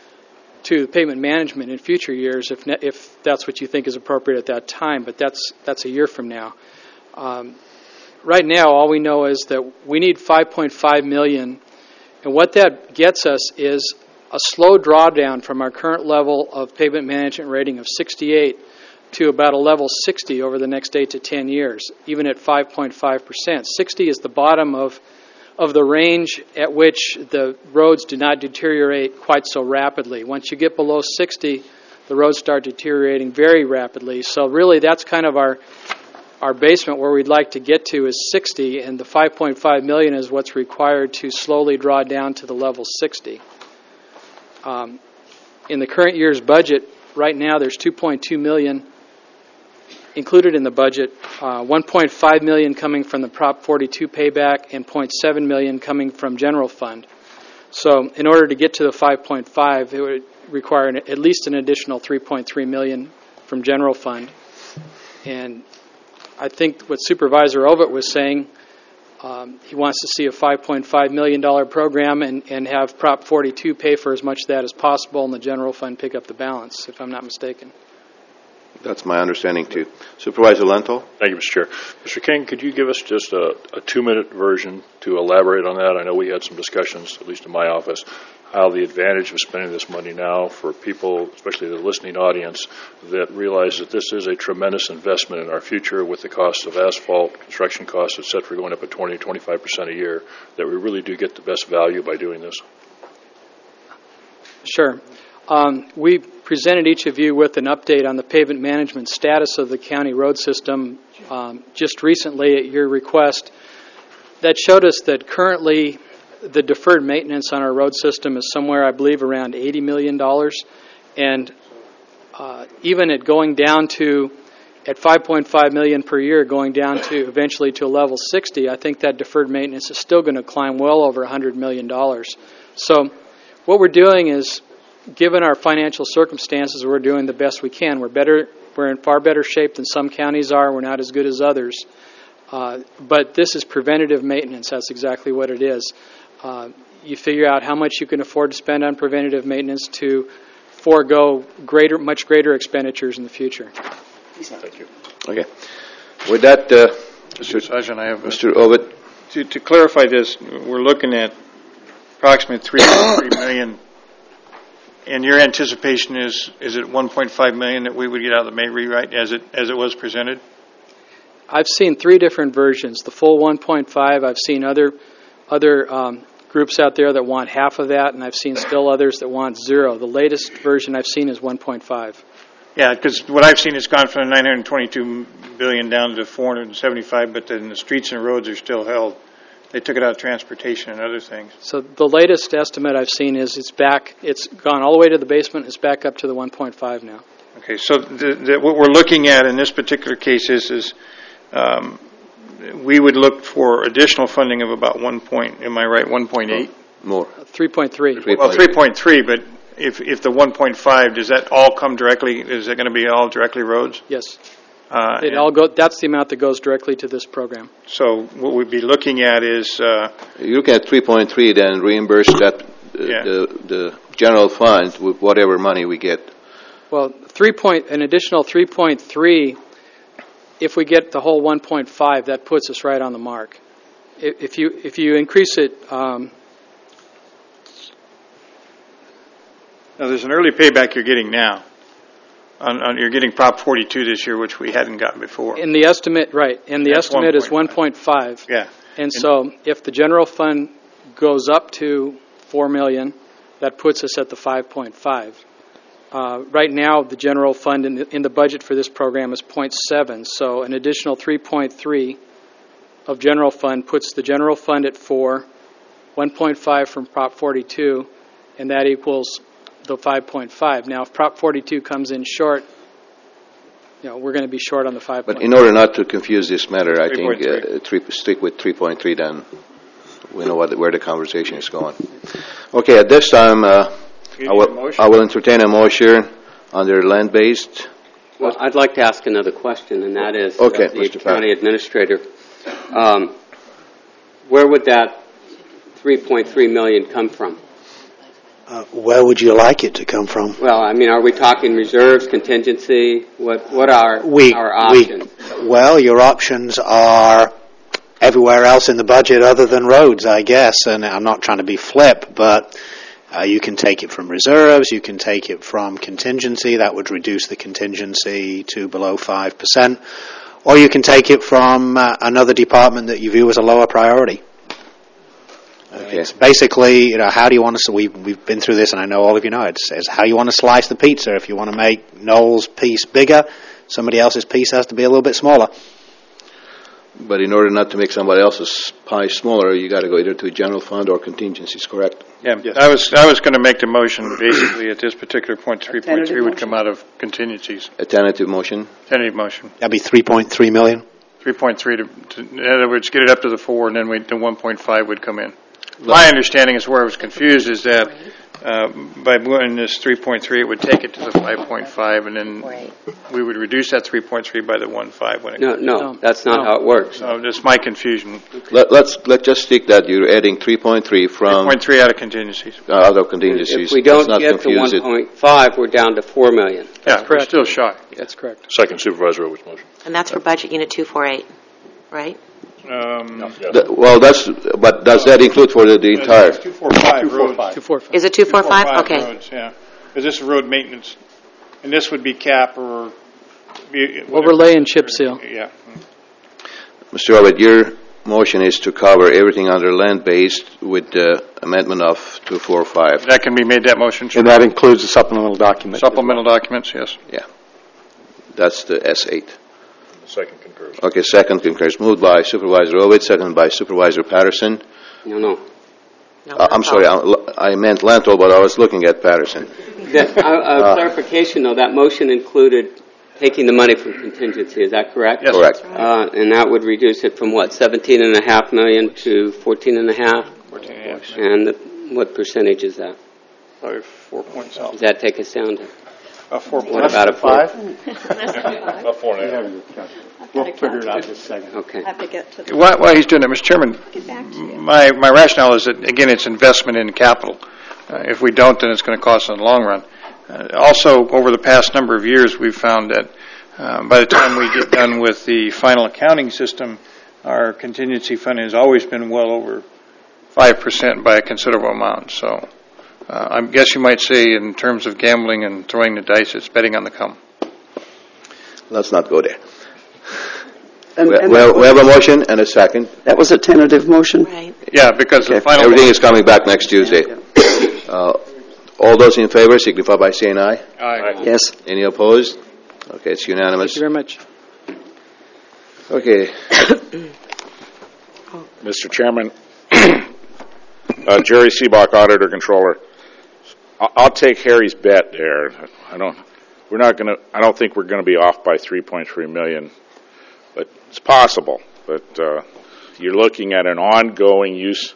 to pavement management in future years, if ne- if that's what you think is appropriate at that time. But that's that's a year from now. Um, right now, all we know is that we need five point five million dollars, and what that gets us is a slow drawdown from our current level of pavement management rating of sixty-eight to about a level sixty over the next eight to ten years, even at five point five percent. sixty is the bottom of of the range at which the roads do not deteriorate quite so rapidly. Once you get below sixty, the roads start deteriorating very rapidly. So really that's kind of our our basement where we'd like to get to is sixty, and the five point five million dollars is what's required to slowly draw down to the level sixty. Um, in the current year's budget, right now there's two point two million dollars included in the budget, uh, one point five million dollars coming from the Prop forty-two payback and zero point seven million dollars coming from general fund. So in order to get to the five point five, it would require an, at least an additional three point three million dollars from general fund. And I think what Supervisor Ovett was saying, um, he wants to see a five point five million dollars program and, and have Prop forty-two pay for as much of that as possible and the general fund pick up the balance, if I'm not mistaken. That's my understanding, too. Supervisor Lento? Thank you, Mister Chair. Mister King, could you give us just a, a two-minute version to elaborate on that? I know we had some discussions, at least in my office, how the advantage of spending this money now for people, especially the listening audience, that realize that this is a tremendous investment in our future with the cost of asphalt, construction costs, et cetera, going up at twenty, twenty-five percent a year, that we really do get the best value by doing this. Sure. Um, we presented each of you with an update on the pavement management status of the county road system um, just recently at your request. That showed us that currently the deferred maintenance on our road system is somewhere, I believe, around eighty million dollars. And uh, even at going down to, at five point five million dollars per year, going down to eventually to a level sixty, I think that deferred maintenance is still going to climb well over one hundred million dollars. So what we're doing is, given our financial circumstances, we're doing the best we can. We're better. We're in far better shape than some counties are. We're not as good as others. Uh, but this is preventative maintenance. That's exactly what it is. Uh, you figure out how much you can afford to spend on preventative maintenance to forego greater, much greater expenditures in the future. Thank you. Okay. With that, uh, Mister Sergeant, I have Mister Ovett. To, to clarify this, we're looking at approximately three point three million dollars. And your anticipation is, is it one point five million dollars that we would get out of the May rewrite as it as it was presented? I've seen three different versions. The full one point five, I've seen other other um, groups out there that want half of that, and I've seen still others that want zero. The latest version I've seen is one point five. Yeah, because what I've seen is gone from nine hundred twenty-two billion dollars down to four hundred seventy-five, but then the streets and roads are still held. They took it out of transportation and other things. So the latest estimate I've seen is it's back, it's gone all the way to the basement, it's back up to the one point five now. Okay, so the, the, what we're looking at in this particular case is, is um, we would look for additional funding of about one point, am I right, one point eight? More. three point three. Well, three point three, but if, if the one point five, does that all come directly, is it going to be all directly roads? Yes. Uh, It all go, that's the amount that goes directly to this program. So what we'd be looking at is... Uh, you look at three point three, then reimburse that, uh, Yeah. the, the general fund with whatever money we get. Well, three point, an additional three point three, if we get the whole one point five, that puts us right on the mark. If if you if you increase it, um, now there's an early payback you're getting now. On, on, you're getting Prop forty-two this year, which we hadn't gotten before. in the estimate, right, and the That's estimate is one point five. Yeah. And so if the general fund goes up to four million, that puts us at the five point five. Uh, right now, the general fund in the, in the budget for this program is zero point seven, so an additional three point three of general fund puts the general fund at four, one point five from Prop forty-two, and that equals the five point five. Now, if Prop forty-two comes in short, you know, we're going to be short on the five. But in order not to confuse this matter, I think three point uh, three, stick with three point three, then we know what, where the conversation is going. Okay, at this time, uh, I will, I will entertain a motion under land-based. Well, I'd like to ask another question, and that is, Okay, of the Mister county Pat. administrator, um, where would that three point three million come from? Uh, where would you like it to come from? Well, I mean, are we talking reserves, contingency? What what are We, our options? we, well, your options are everywhere else in the budget other than roads, I guess. And I'm not trying to be flip, but uh, you can take it from reserves. You can take it from contingency. That would reduce the contingency to below five percent. Or you can take it from uh, another department that you view as a lower priority. Okay. It's basically, you know, how do you want to, we've, we've been through this and I know all of you know it, says how you want to slice the pizza. If you want to make Noel's piece bigger, somebody else's piece has to be a little bit smaller. But in order not to make somebody else's pie smaller, you got to go either to a general fund or contingencies, correct? Yeah, I was I was going to make the motion basically at this particular point, three point three would come out of contingencies. A tentative motion? Tentative motion. That'd be three point three million. three point three to, to, in other words, get it up to the four, and then we, the one point five would come in. My understanding is where I was confused is that uh, by moving this three point three, it would take it to the five point five, and then we would reduce that three point three by the one point five when it No, comes. no, that's not No. how it works. So that's my confusion. Let, let's let's just stick that you're adding three point three from three point three out of contingencies. uh, other contingencies. If we Let's don't not get to confuse it. one point five, we're down to four million. Yeah, we're still shy. That's correct. Second Supervisor Roberts' motion. And that's for budget unit two forty-eight, right? Um, Th- well, that's but does that include for the, the entire? two forty-five roads. Two, four, five. Is it two forty-five? Okay. Roads, yeah. Because this is road maintenance, and this would be cap or be, Overlay and chip seal. Yeah. Mister Robert, your motion is to cover everything under land-based with the amendment of two forty-five. That can be made, that motion. And that includes the supplemental document. Supplemental documents, yes. Yeah. That's the S eight. Second concurs. Okay, second concurs. Moved by Supervisor Ovich, second by Supervisor Patterson. No, no. No, Uh, I'm sorry, I, I meant Lanto, but I was looking at Patterson. That, uh, uh, clarification, though, that motion included taking the money from contingency, is that correct? Yes. Correct. Uh, and that would reduce it from what, seventeen and a half million to fourteen and a half? fourteen and a half. And the, what percentage is that? Probably four point something. Does that take us down to? Uh, four What about a four? About four and a half. We'll figure it out in a second. Okay. have to get to the... While, while he's doing that, Mister Chairman, my, my rationale is that, again, it's investment in capital. Uh, if we don't, then it's going to cost us in the long run. Uh, also, over the past number of years, we've found that uh, by the time we get done with the final accounting system, our contingency funding has always been well over five percent by a considerable amount. So uh, I guess you might say in terms of gambling and throwing the dice, it's betting on the come. Let's not go there. And, We, and we, that, we have a motion and a second. that was a tentative motion? Right. Yeah, because the Okay. final... Everything is coming back next Tuesday. Uh, all those in favor signify by saying aye. Aye. Yes. Any opposed? Okay, it's unanimous. Thank you very much. Okay. Mister Chairman, uh, Jerry Seebach, Auditor Controller. I'll, I'll take Harry's bet there. I don't. We're not going to. I don't think we're going to be off by three point three million, but it's possible. But uh, you're looking at an ongoing use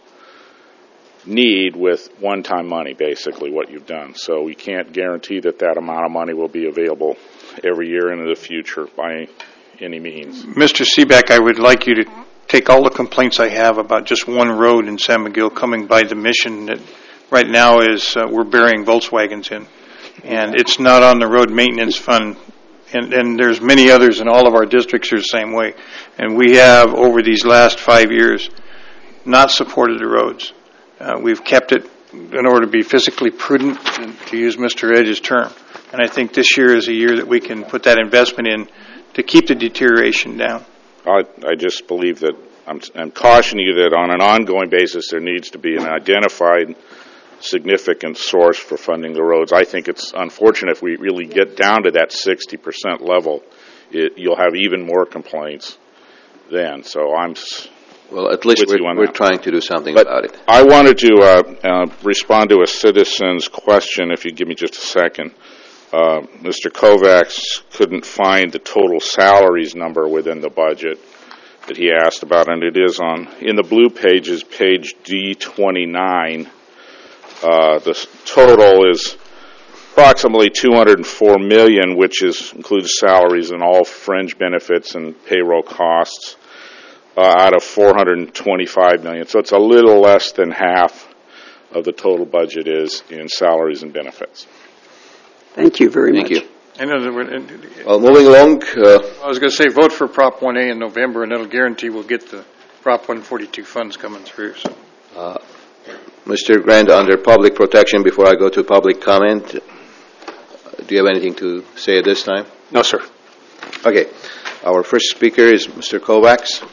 need with one-time money, basically, what you've done. So we can't guarantee that that amount of money will be available every year into the future by any means. Mister Seebeck, I would like you to take all the complaints I have about just one road in San Miguel coming by the mission that right now is uh, we're burying Volkswagens in. And it's not on the road maintenance fund. And, and there's many others in all of our districts are the same way. And we have, over these last five years, not supported the roads. Uh, we've kept it in order to be physically prudent, to use Mister Edge's term. And I think this year is a year that we can put that investment in to keep the deterioration down. I, I just believe that I'm, I'm cautioning you that on an ongoing basis there needs to be an identified significant source for funding the roads. I think it's unfortunate if we really get down to that sixty percent level, it, you'll have even more complaints then. So I'm Well, at least we're, we're trying to do something but about it. I wanted to uh, uh, respond to a citizen's question, if you give me just a second. Uh, Mister Kovacs couldn't find the total salaries number within the budget that he asked about, and it is on, in the blue pages, page D twenty-nine. Uh, the total is approximately two hundred four million dollars, which is includes salaries and all fringe benefits and payroll costs. Uh, out of four hundred twenty-five million dollars. So it's a little less than half of the total budget is in salaries and benefits. Thank you very Thank much. you. I know that we're, Well, moving along. Uh, I was going to say vote for Prop one A in November, and that'll guarantee we'll get the Prop one forty-two funds coming through. So. uh, Mister Grant, under public protection, before I go to public comment, do you have anything to say at this time? No, sir. Okay. Our first speaker is Mister Kovacs.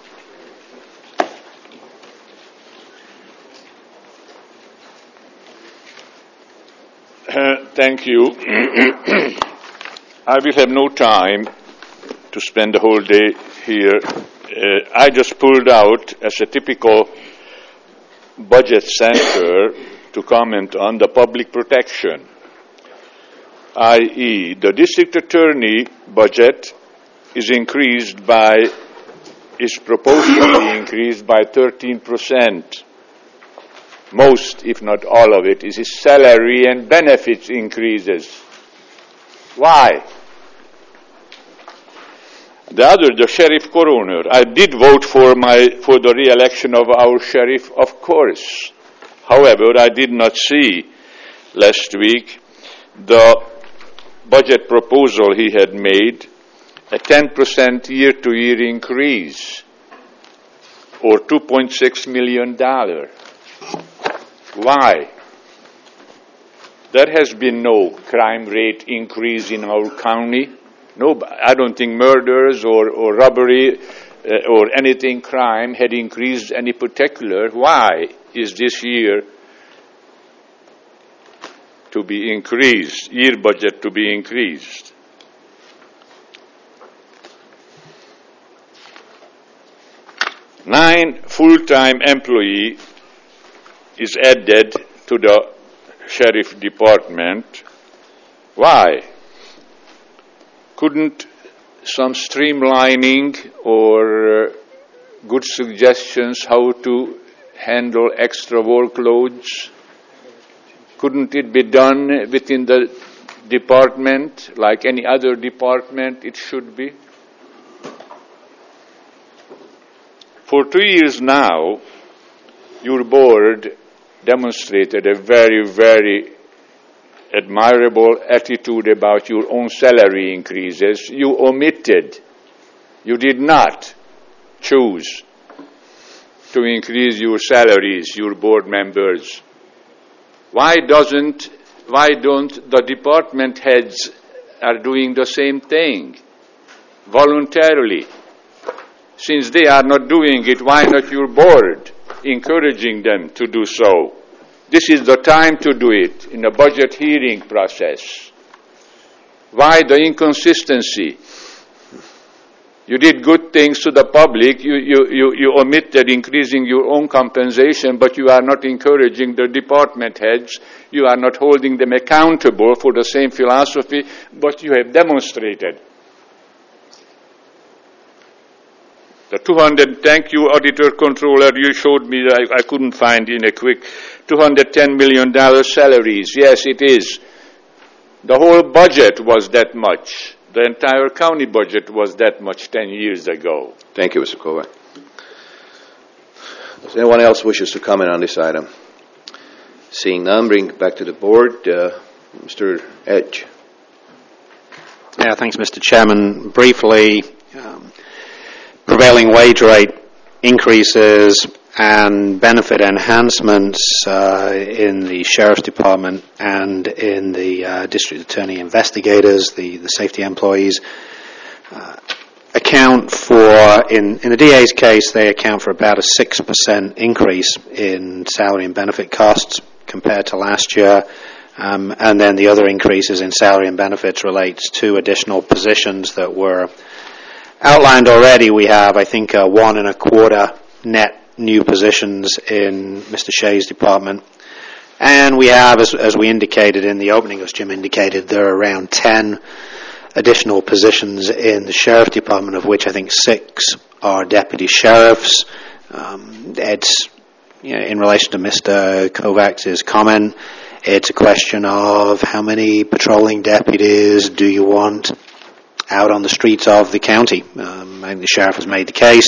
Uh, thank you. I will have no time to spend the whole day here. Uh, I just pulled out, as a typical budget center, to comment on the public protection, that is the district attorney budget is increased by, is proportionally increased by thirteen percent. Most, if not all of it, is his salary and benefits increases. Why? The other, the sheriff coroner. I did vote for my for the re-election of our sheriff, of course. However, I did not see last week the budget proposal he had made, a ten percent year-to-year increase, or two point six million dollars. Why? There has been no crime rate increase in our county. No, I don't think murders or, or robbery uh, or anything crime had increased any particular. Why is this year to be increased, year budget to be increased? Nine full-time employees is added to the sheriff department. Why? Couldn't some streamlining or uh, good suggestions how to handle extra workloads, couldn't it be done within the department like any other department it should be? For two years now, your board demonstrated a very, very admirable attitude about your own salary increases. You omitted, you did not choose to increase your salaries, your board members. Why doesn't, why don't the department heads are doing the same thing voluntarily? Since they are not doing it, why not your board encouraging them to do so? This is the time to do it in the budget hearing process. Why the inconsistency? You did good things to the public. You, you, you, you omitted increasing your own compensation, but you are not encouraging the department heads. You are not holding them accountable for the same philosophy, but you have demonstrated. The two hundred, thank you, Auditor Controller, you showed me, I, I couldn't find in a quick, two hundred ten million dollars salaries. Yes, it is. The whole budget was that much. The entire county budget was that much ten years ago. Thank you, Mister Kovac. Does anyone else wishes to comment on this item? Seeing none, bring it back to the board. Uh, Mister Edge. Yeah, thanks, Mister Chairman. Briefly, um, prevailing wage rate increases and benefit enhancements uh, in the Sheriff's Department and in the uh, District Attorney investigators, the, the safety employees, uh, account for, in, in the D A's case, they account for about a six percent increase in salary and benefit costs compared to last year. Um, and then the other increases in salary and benefits relates to additional positions that were outlined already. We have, I think, uh, one and a quarter net new positions in Mister Shea's department. And we have, as, as we indicated in the opening, as Jim indicated, there are around ten additional positions in the Sheriff Department, of which I think six are deputy sheriffs. Um, it's, you know, in relation to Mister Kovac's comment, it's a question of how many patrolling deputies do you want out on the streets of the county. Um, I think the sheriff has made the case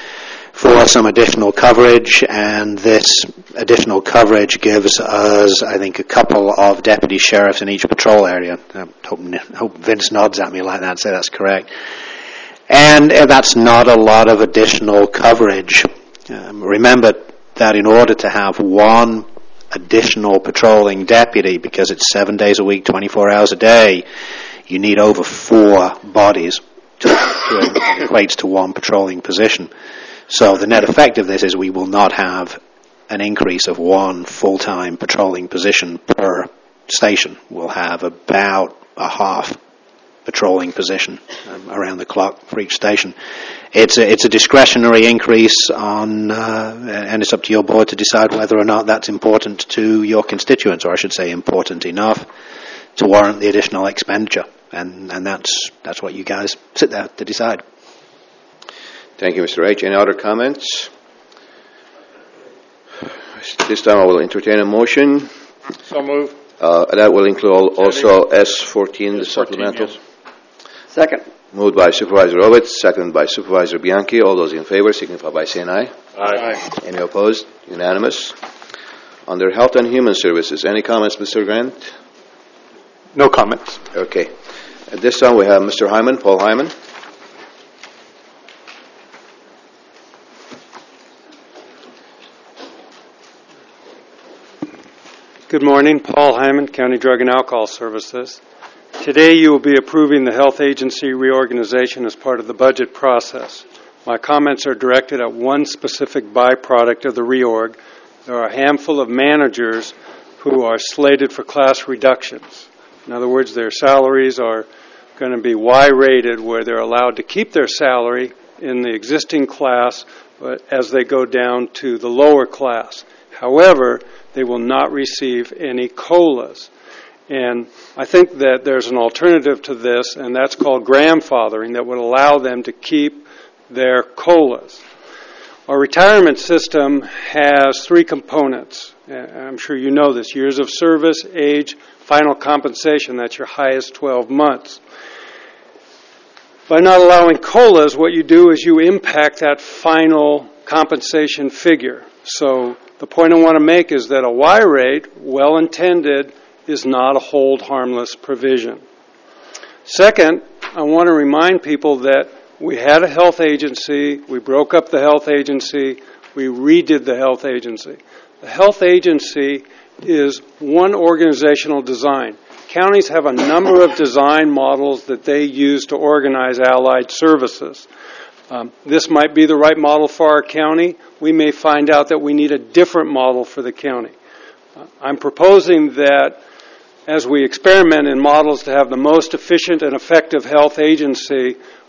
for some additional coverage, and this additional coverage gives us, I think, a couple of deputy sheriffs in each patrol area. I hope, hope Vince nods at me like that and say that's correct. And that's not a lot of additional coverage. Um, remember that in order to have one additional patrolling deputy, because it's seven days a week, twenty-four hours a day, you need over four bodies to, to equates to one patrolling position. So the net effect of this is we will not have an increase of one full-time patrolling position per station. We'll have about a half patrolling position um, around the clock for each station. It's a, it's a discretionary increase on, uh, and it's up to your board to decide whether or not that's important to your constituents, or I should say important enough to warrant the additional expenditure. And, and that's, that's what you guys sit there to decide. Thank you, Mister H. Any other comments? This time I will entertain a motion. So move. Uh, that will include also S fourteen, the supplemental. Yes. Second. Moved by Supervisor Ovitz, seconded by Supervisor Bianchi. All those in favor signify by saying aye. Aye. Any opposed? Unanimous. Under Health and Human Services, any comments, Mister Grant? No comments. Okay. At this time we have Mister Hyman, Paul Hyman. Good morning, Paul Hyman, County Drug and Alcohol Services. Today you will be approving the health agency reorganization as part of the budget process. My comments are directed at one specific byproduct of the reorg. There are a handful of managers who are slated for class reductions. In other words, their salaries are going to be Y-rated, where they're allowed to keep their salary in the existing class but as they go down to the lower class. However, they will not receive any COLAs. And I think that there's an alternative to this, and that's called grandfathering, that would allow them to keep their COLAs. Our retirement system has three components. I'm sure you know this: years of service, age, final compensation. That's your highest twelve months. By not allowing COLAs, what you do is you impact that final compensation figure. So the point I want to make is that a Y rate, well intended, is not a hold harmless provision. Second, I want to remind people that we had a health agency, we broke up the health agency, we redid the health agency. The health agency is one organizational design. Counties have a number of design models that they use to organize allied services. Um, this might be the right model for our county. We may find out that we need a different model for the county. Uh, I'm proposing that as we experiment in models to have the most efficient and effective health agency,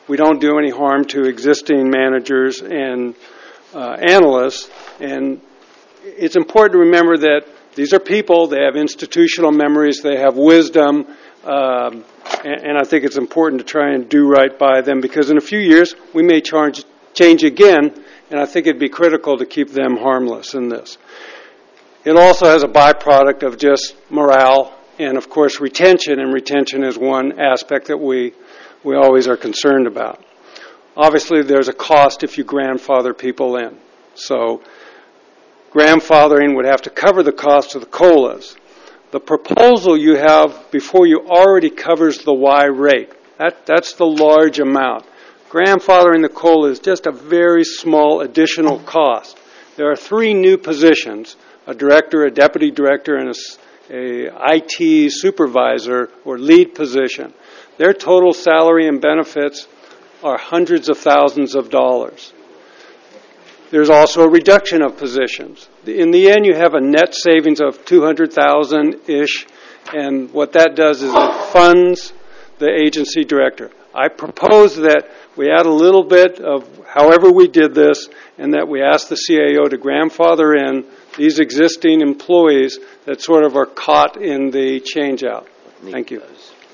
we don't do any harm to existing managers and uh, analysts. And it's important to remember that these are people, they have institutional memories, they have wisdom, um, and, and I think it's important to try and do right by them, because in a few years we may charge, change again, and I think it'd be critical to keep them harmless in this. It also has a byproduct of just morale and, of course, retention, and retention is one aspect that we, we always are concerned about. Obviously, there's a cost if you grandfather people in. So grandfathering would have to cover the cost of the COLAs. The proposal you have before you already covers the Y rate. That, that's the large amount. Grandfathering the COLA is just a very small additional cost. There are three new positions, a director, a deputy director, and a, a I T supervisor or lead position. Their total salary and benefits are hundreds of thousands of dollars. There's also a reduction of positions. In the end, you have a net savings of two hundred thousand dollars-ish, and what that does is it funds the agency director. I propose that we add a little bit of however we did this, and that we ask the C A O to grandfather in these existing employees that sort of are caught in the change-out. Thank you.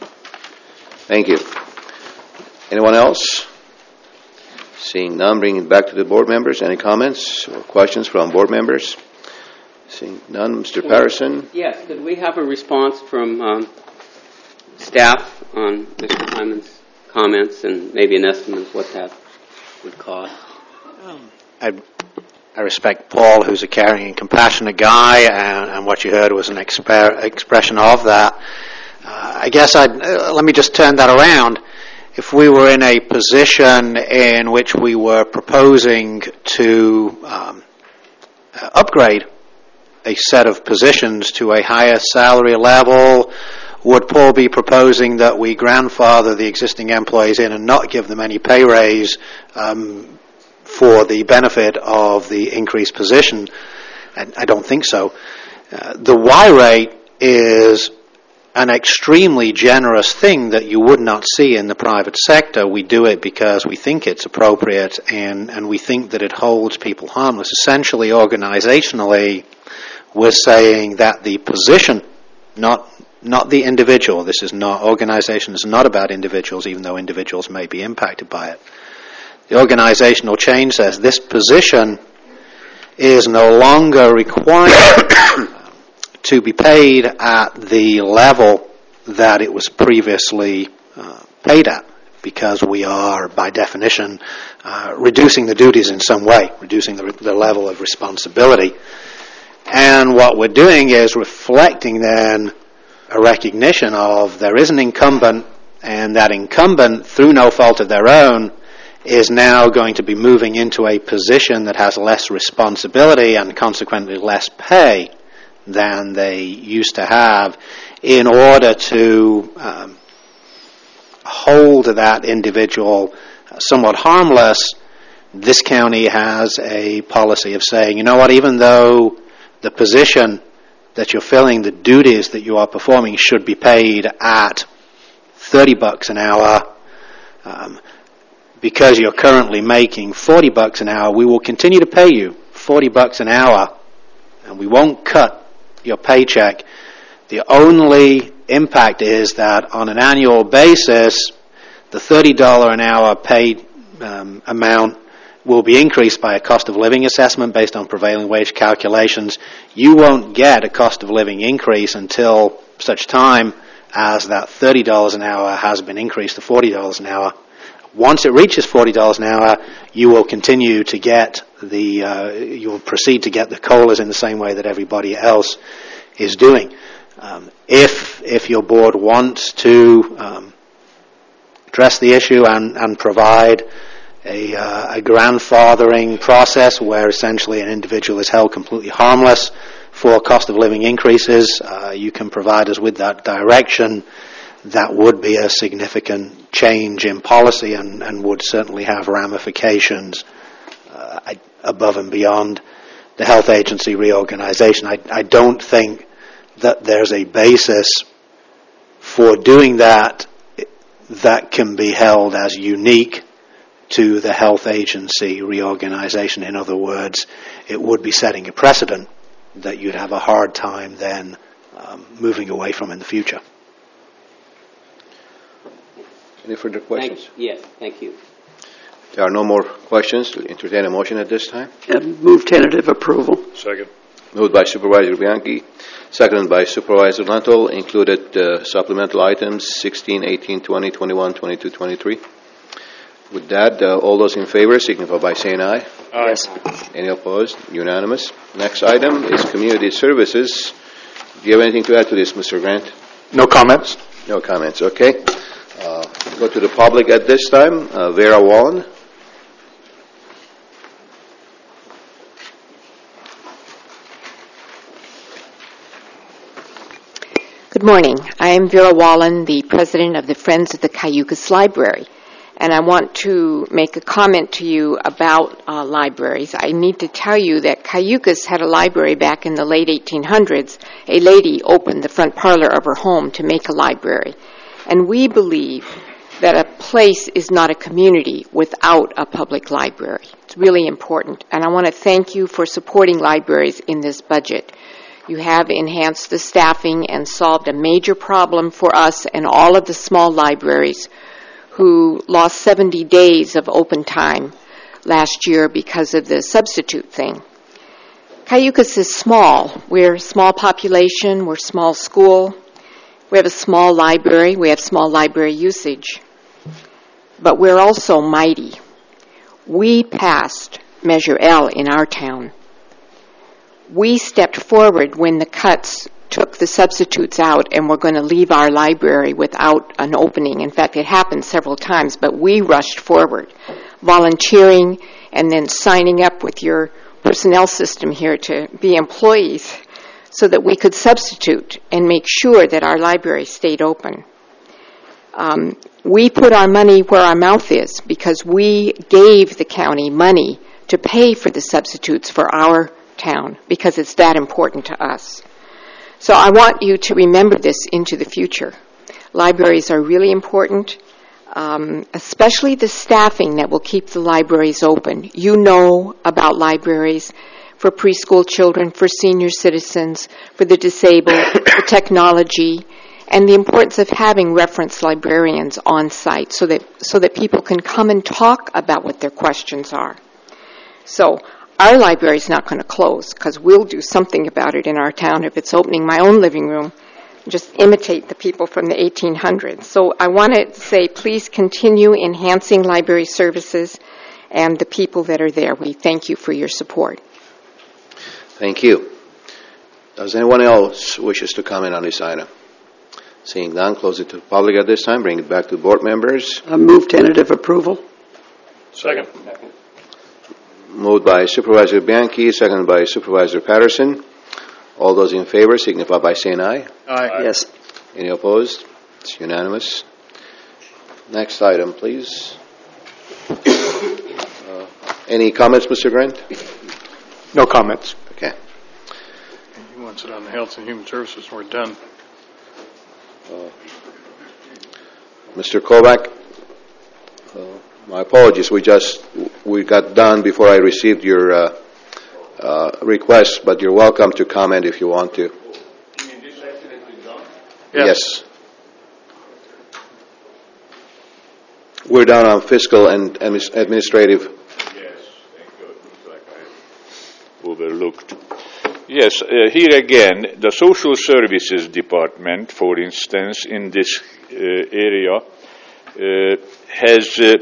Thank you. Anyone else? Seeing none, bring it back to the board members. Any comments or questions from board members? Seeing none, Mister Patterson. Yes, could we have a response from um, staff on Mister Hyman's comments and maybe an estimate of what that would cost? Um, I, I respect Paul, who's a caring and compassionate guy, and, and what you heard was an exper- expression of that. Uh, I guess I'd, uh, let me just turn that around. If we were in a position in which we were proposing to um, upgrade a set of positions to a higher salary level, would Paul be proposing that we grandfather the existing employees in and not give them any pay raise um, for the benefit of the increased position? I, I don't think so. Uh, the Y rate is an extremely generous thing that you would not see in the private sector. We do it because we think it's appropriate, and, and we think that it holds people harmless. Essentially, organizationally, we're saying that the position, not not the individual, this is not, organization is not about individuals, even though individuals may be impacted by it. The organizational change says this position is no longer required to be paid at the level that it was previously uh, paid at, because we are, by definition, uh, reducing the duties in some way, reducing the, the level of responsibility. And what we're doing is reflecting then a recognition of there is an incumbent, and that incumbent, through no fault of their own, is now going to be moving into a position that has less responsibility and consequently less pay than they used to have, in order to um, hold that individual somewhat harmless. This county has a policy of saying, you know what, even though the position that you're filling, the duties that you are performing, should be paid at thirty bucks an hour, um, because you're currently making forty bucks an hour, we will continue to pay you forty bucks an hour, and we won't cut your paycheck. The only impact is that on an annual basis, the thirty dollars an hour paid um, amount will be increased by a cost of living assessment based on prevailing wage calculations. You won't get a cost of living increase until such time as that thirty dollars an hour has been increased to forty dollars an hour. Once it reaches forty dollars an hour, you will continue to get the, uh, you will proceed to get the COLAs in the same way that everybody else is doing. Um, if, if your board wants to um, address the issue and, and provide a, uh, a grandfathering process where essentially an individual is held completely harmless for cost of living increases, uh, you can provide us with that direction. That would be a significant change in policy and, and would certainly have ramifications uh, above and beyond the health agency reorganization. I, I don't think that there's a basis for doing that that can be held as unique to the health agency reorganization. In other words, it would be setting a precedent that you'd have a hard time then um, moving away from in the future. Any further questions? Thank, yes, thank you. There are no more questions. To entertain a motion at this time. And move tentative approval. Second. Moved by Supervisor Bianchi, seconded by Supervisor Lentil. Included uh, supplemental items sixteen, eighteen, twenty, twenty-one, twenty-two, twenty-three. With that, uh, all those in favor signify by saying aye. Aye. Yes. Any opposed? Unanimous. Next item is community services. Do you have anything to add to this, Mister Grant? No comments. No comments. Okay. Uh, go to the public at this time. Uh, Vera Wallen. Good morning. I am Vera Wallen, the president of the Friends of the Cayucas Library, and I want to make a comment to you about uh, libraries. I need to tell you that Cayucas had a library back in the late eighteen hundreds. A lady opened the front parlor of her home to make a library, and we believe that a place is not a community without a public library. It's really important, and I want to thank you for supporting libraries in this budget. You have enhanced the staffing and solved a major problem for us and all of the small libraries who lost seventy days of open time last year because of the substitute thing. Cayucas is small. We're a small population. We're a small school. We have a small library. We have small library usage. But we're also mighty. We passed Measure L in our town. We stepped forward when the cuts took the substitutes out and were going to leave our library without an opening. In fact, it happened several times, but we rushed forward, volunteering and then signing up with your personnel system here to be employees so that we could substitute and make sure that our library stayed open. Um, we put our money where our mouth is because we gave the county money to pay for the substitutes for our town because it's that important to us. So I want you to remember this into the future. Libraries are really important, um, especially the staffing that will keep the libraries open. You know about libraries for preschool children, for senior citizens, for the disabled, for technology, and the importance of having reference librarians on site so that so that people can come and talk about what their questions are. So our library is not going to close because we'll do something about it in our town. If it's opening my own living room, just imitate the people from the eighteen hundreds. So I want to say please continue enhancing library services and the people that are there. We thank you for your support. Thank you. Does anyone else wishes to comment on this item? Seeing none, close it to the public at this time. Bring it back to board members. I move tentative approval. Second. Moved by Supervisor Bianchi, seconded by Supervisor Patterson. All those in favor signify by saying aye. Aye. Yes. Any opposed? It's unanimous. Next item, please. Uh, any comments, Mister Grant? No comments. Okay. He wants it on the Health and Human Services. We're done. Uh, Mister Kovac, uh, my apologies. We just we got done before I received your uh, uh, request, but you're welcome to comment if you want to. Yes. Yes. We're down on fiscal and administrative. Yes, thank you. It looks like I overlooked. Yes, uh, here again, the Social Services Department, for instance, in this uh, area, uh, has uh,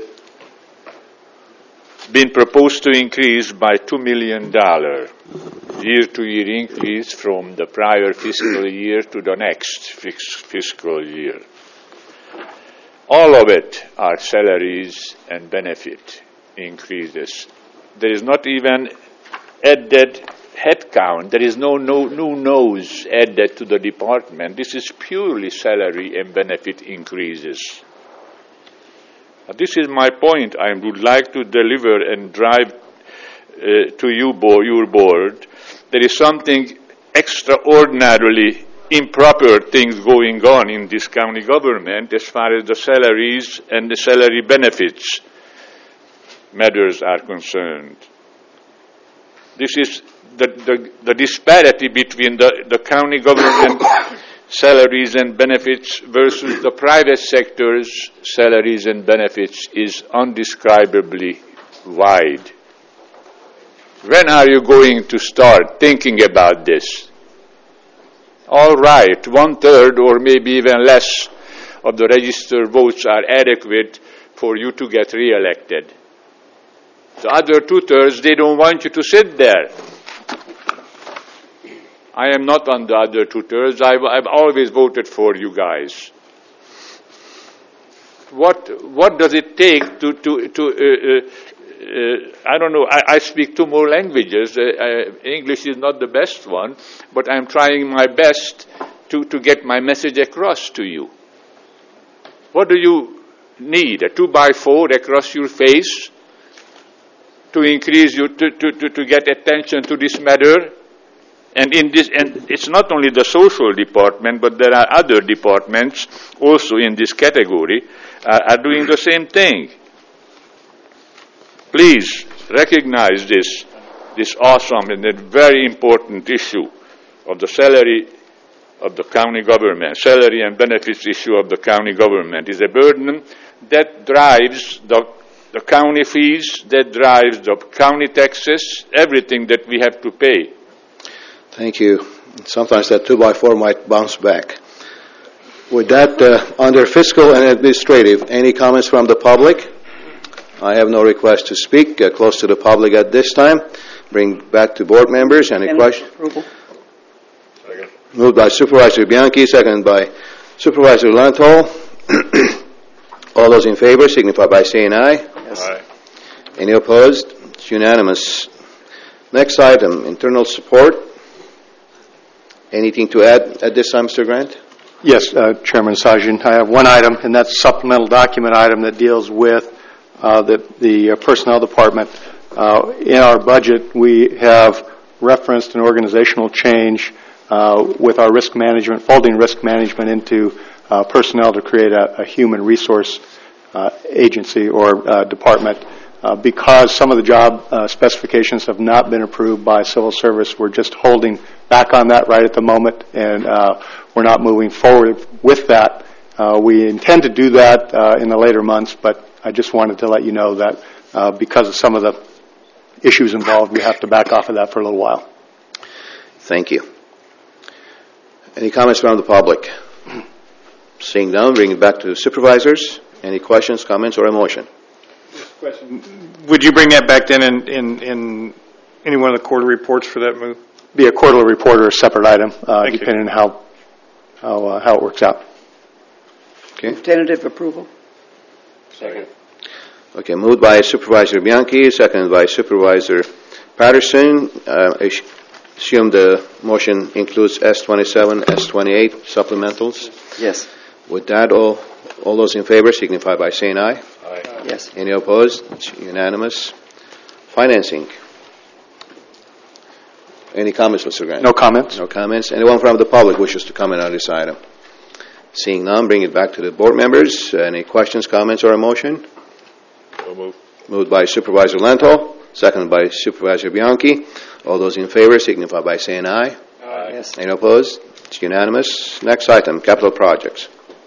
been proposed to increase by two million dollars, year-to-year increase from the prior fiscal year to the next fiscal year. All of it are salaries and benefit increases. There is not even added headcount. There is no, no new nose added to the department. This is purely salary and benefit increases. Now, this is my point I would like to deliver and drive uh, to you, bo- your board. There is something extraordinarily improper things going on in this county government as far as the salaries and the salary benefits. matters are concerned. This is the, the, the disparity between the, the county government salaries and benefits versus the private sector's salaries and benefits is undescribably wide. When are you going to start thinking about this? All right, one-third or maybe even less of the registered votes are adequate for you to get re-elected. The other two-thirds, they don't want you to sit there. I am not on the other two-thirds. I've, I've always voted for you guys. What what does it take to to to? Uh, uh, uh, I don't know. I, I speak two more languages. Uh, uh, English is not the best one, but I'm trying my best to to get my message across to you. What do you need? A two by four across your face to increase you to to to, to get attention to this matter? And in this, and it's not only the social department, but there are other departments also in this category uh, are doing the same thing. Please recognize this, this awesome and a very important issue of the salary of the county government, salary and benefits issue of the county government is a burden that drives the, the county fees, that drives the county taxes, everything that we have to pay. Thank you. Sometimes that two by four might bounce back. With that, uh, under fiscal and administrative, any comments from the public? I have no request to speak. Uh, close to the public at this time. Bring back to board members. Any questions? Moved by Supervisor Bianchi, seconded by Supervisor Lanthol. All those in favor signify by saying aye. Yes. Aye. Any opposed? It's unanimous. Next item, internal support. Anything to add at this time, Mister Grant? Yes, uh, Chairman Sajjan. I have one item, and that's a supplemental document item that deals with uh, the, the uh, personnel department. Uh, in our budget, we have referenced an organizational change uh, with our risk management, folding risk management into uh, personnel to create a, a human resource uh, agency or uh, department. Uh, because some of the job uh, specifications have not been approved by civil service, we're just holding back on that right at the moment, and uh, we're not moving forward with that. Uh, we intend to do that uh, in the later months, but I just wanted to let you know that uh, because of some of the issues involved, we have to back off of that for a little while. Thank you. Any comments from the public? Seeing none, bring it back to the supervisors. Any questions, comments, or a motion? Would you bring that back then in, in, in any one of the quarter reports for that move? Be a quarterly report or a separate item, uh, Thank depending you. on how how, uh, how it works out. Okay. Tentative approval. Second. Okay, moved by Supervisor Bianchi, seconded by Supervisor Patterson. Uh, I assume the motion includes S twenty-seven, S twenty-eight supplementals? Yes. With that, all, all those in favor signify by saying aye. Aye. Yes. Any opposed? It's unanimous. Financing. Any comments, Mister Grant? No comments. No comments. Anyone from the public wishes to comment on this item? Seeing none, bring it back to the board members. Any questions, comments, or a motion? So moved. Moved by Supervisor Lento, seconded by Supervisor Bianchi. All those in favor signify by saying aye. Aye. Yes. Any opposed? It's unanimous. Next item, capital projects.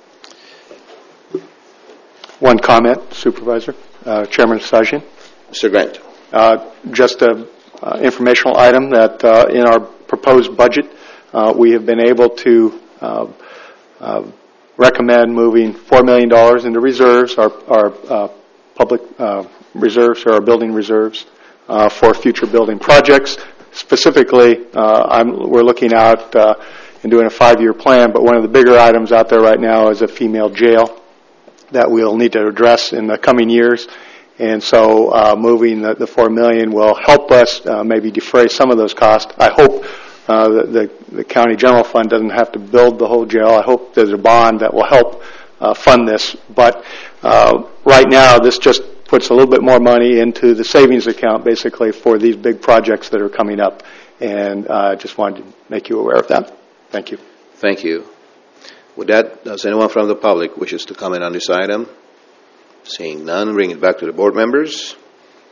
One comment, Supervisor, uh, Chairman Sajjan. Mister Grant. Uh, just an uh, informational item that uh, in our proposed budget, uh, we have been able to uh, uh, recommend moving four million dollars into reserves, our, our uh, public uh, reserves, or our building reserves, uh, for future building projects. Specifically, uh, I'm, we're looking out uh, and doing a five-year plan, but one of the bigger items out there right now is a female jail that we'll need to address in the coming years. And so uh, moving the, the four million dollars will help us uh, maybe defray some of those costs. I hope uh, that the, the county general fund doesn't have to build the whole jail. I hope there's a bond that will help uh, fund this. But uh, right now, this just puts a little bit more money into the savings account, basically, for these big projects that are coming up. And I uh, just wanted to make you aware of that. Thank you. Thank you. With that, does anyone from the public wishes to comment on this item? Seeing none, bring it back to the board members.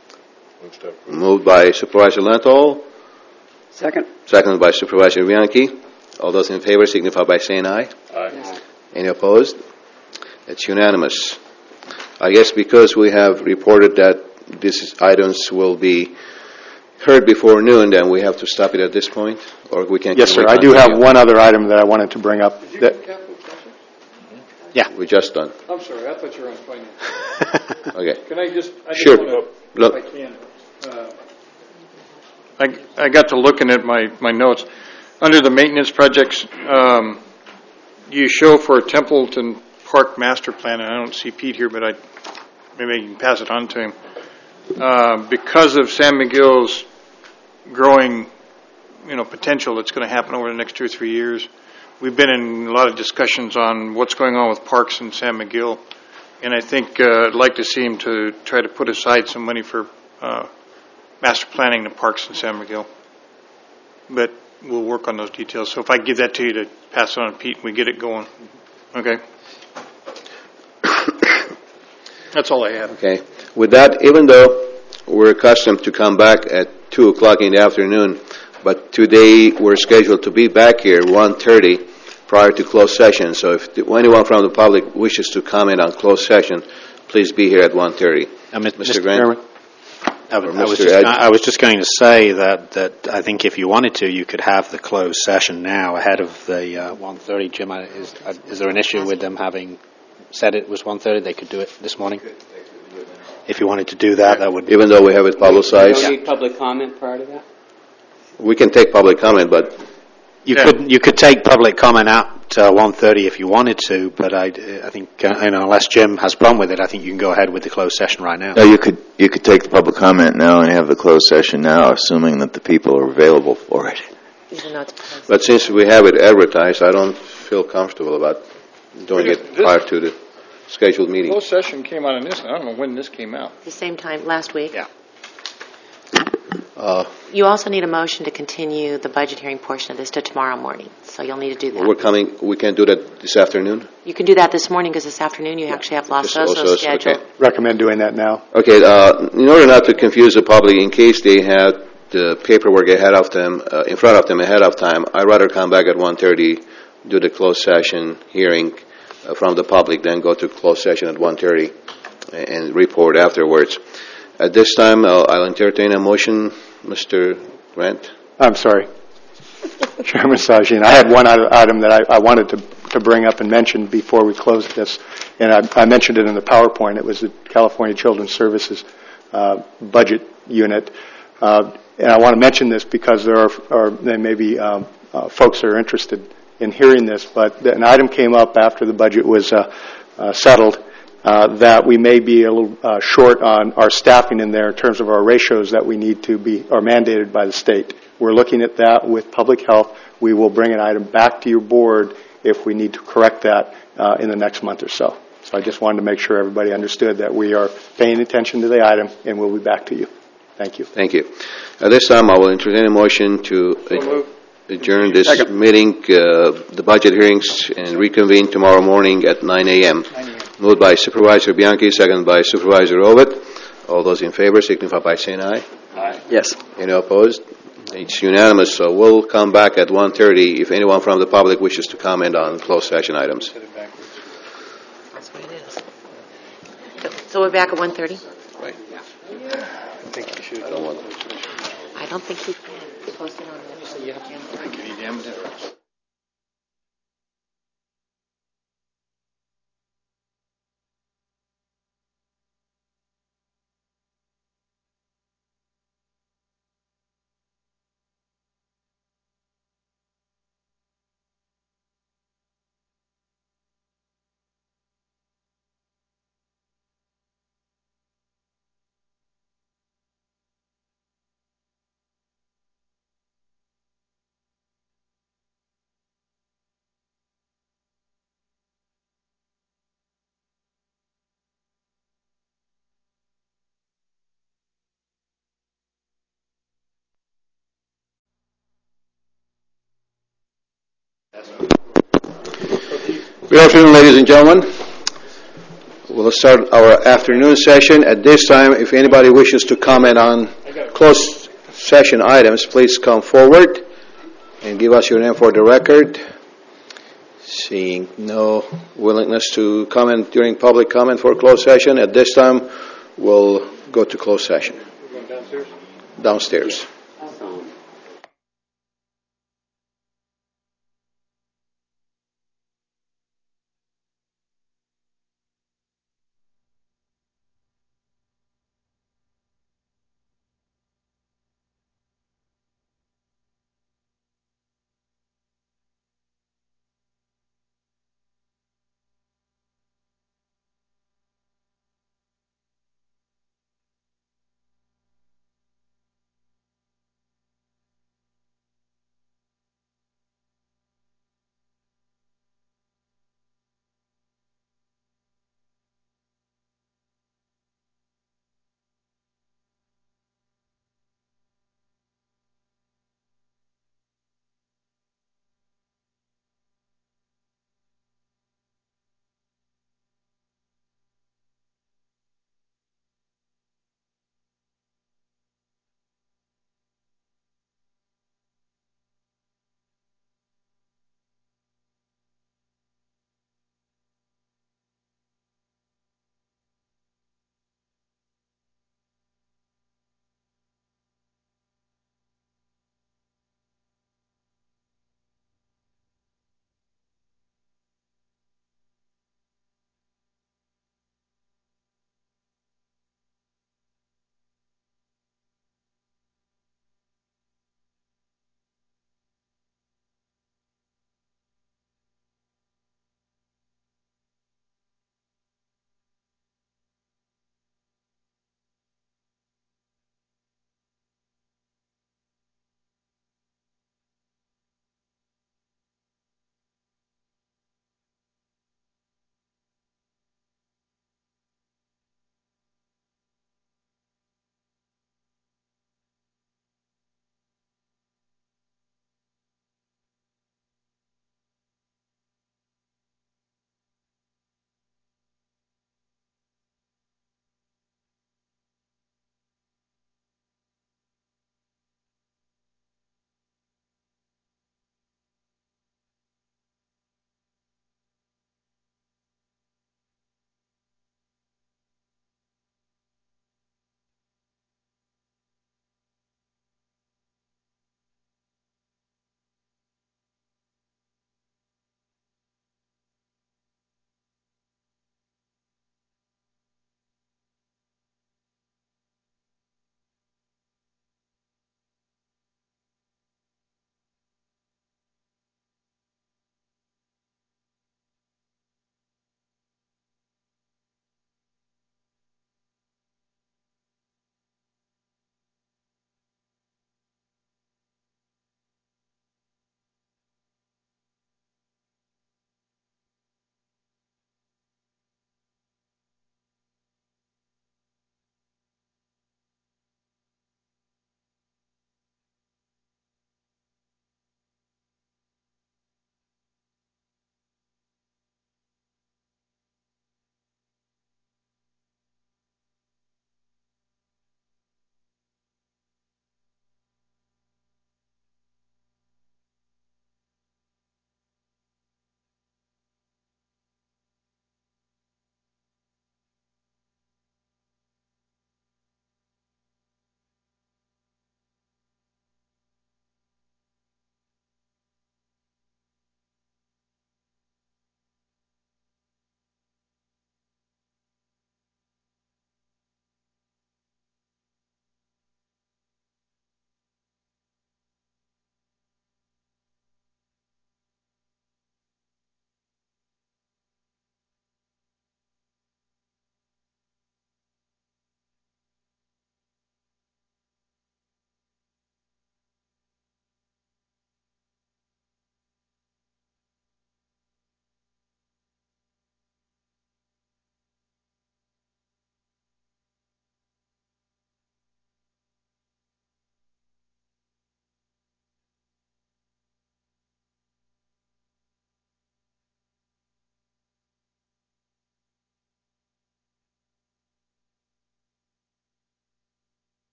Moved by Supervisor Lenthal. Second. Seconded by Supervisor Bianchi. All those in favor signify by saying aye. Aye. Any opposed? It's unanimous. I guess because we have reported that these items will be heard before noon, then we have to stop it at this point, or we can. Yes, sir. I do have one other item that I wanted to bring up. That, yeah, we just done. I'm sorry, I thought you were on finance. Okay. Can I just, I just Sure. want to, Look. if I can, uh, I, I got to looking at my, my notes. Under the maintenance projects, um, you show for Templeton Park Master Plan, and I don't see Pete here, but I maybe I can pass it on to him. Uh, because of San Miguel's growing, you know, potential that's going to happen over the next two or three years, we've been in a lot of discussions on what's going on with parks in San Miguel, and I think uh, I'd like to see him to try to put aside some money for uh, master planning the parks in San Miguel. But we'll work on those details. So if I give that to you to pass it on to Pete, and we get it going. Okay. That's all I have. Okay. With that, even though we're accustomed to come back at two o'clock in the afternoon, but today we're scheduled to be back here at one thirty prior to closed session. So if anyone from the public wishes to comment on closed session, please be here at one thirty. Uh, Mister Mister Grant? Chairman? I was, I, was Mister just, Ed? I was just going to say that, that I think if you wanted to, you could have the closed session now ahead of the uh, one thirty. Jim, I- is, uh, is there an issue with them having said it was one thirty? They could do it this morning? If you wanted to do that, that would... Even though we have it You publicized, don't need public comment prior to that? we can take public comment, but You could you could take public comment at uh, one thirty if you wanted to, but I, I think uh, you know, unless Jim has a problem with it, I think you can go ahead with the closed session right now. No, you could you could take the public comment now and have the closed session now, assuming that the people are available for it. These are not supposed but since we have it advertised, I don't feel comfortable about doing it prior to the scheduled meeting. Closed session came out on this, and I don't know when this came out. the same time last week. Yeah. Uh, You also need a motion to continue the budget hearing portion of this to tomorrow morning, so you'll need to do that. we're coming. We can do that this afternoon. You can do that this morning because this afternoon you actually have Los Just Osos Osos, scheduled. okay. recommend doing that now. Okay. Uh, in order not to confuse the public, in case they had the paperwork ahead of them, uh, in front of them ahead of time, I'd rather come back at one thirty, do the closed session hearing uh, from the public, then go to closed session at one thirty and report afterwards. At this time, I'll, I'll entertain a motion, Mister Grant. I'm sorry. Chairman Sajjan, I had one other item that I, I wanted to, to bring up and mention before we closed this, and I, I mentioned it in the PowerPoint. It was the California Children's Services uh, budget unit. Uh, and I want to mention this because there are, are there may be um, uh, folks that are interested in hearing this, but an item came up after the budget was uh, uh, settled uh, that we may be a little uh, short on our staffing in there in terms of our ratios that we need to be, are mandated by the state. We're looking at that with public health. We will bring an item back to your board if we need to correct that uh, in the next month or so. So I just wanted to make sure everybody understood that we are paying attention to the item, and we'll be back to you. Thank you. Thank you. At this time, I will entertain a motion to ad- adjourn this Second. meeting, uh, the budget hearings, and reconvene tomorrow morning at nine a.m. Moved by Supervisor Bianchi, seconded by Supervisor Ovett. All those in favor signify by saying aye. Aye. Yes. Any opposed? It's unanimous, so we'll come back at one thirty if anyone from the public wishes to comment on closed session items. That's what it is. So we're back at one thirty? Right. I think you should. I don't want I don't think you can. It's posted on the... Good afternoon, ladies and gentlemen. We'll We'll start our afternoon session. At this time, if anybody wishes to comment on closed session items, please come forward and give us your name for the record. Seeing no willingness to comment during public comment for closed session, at this time, we'll go to closed session. Downstairs? Downstairs.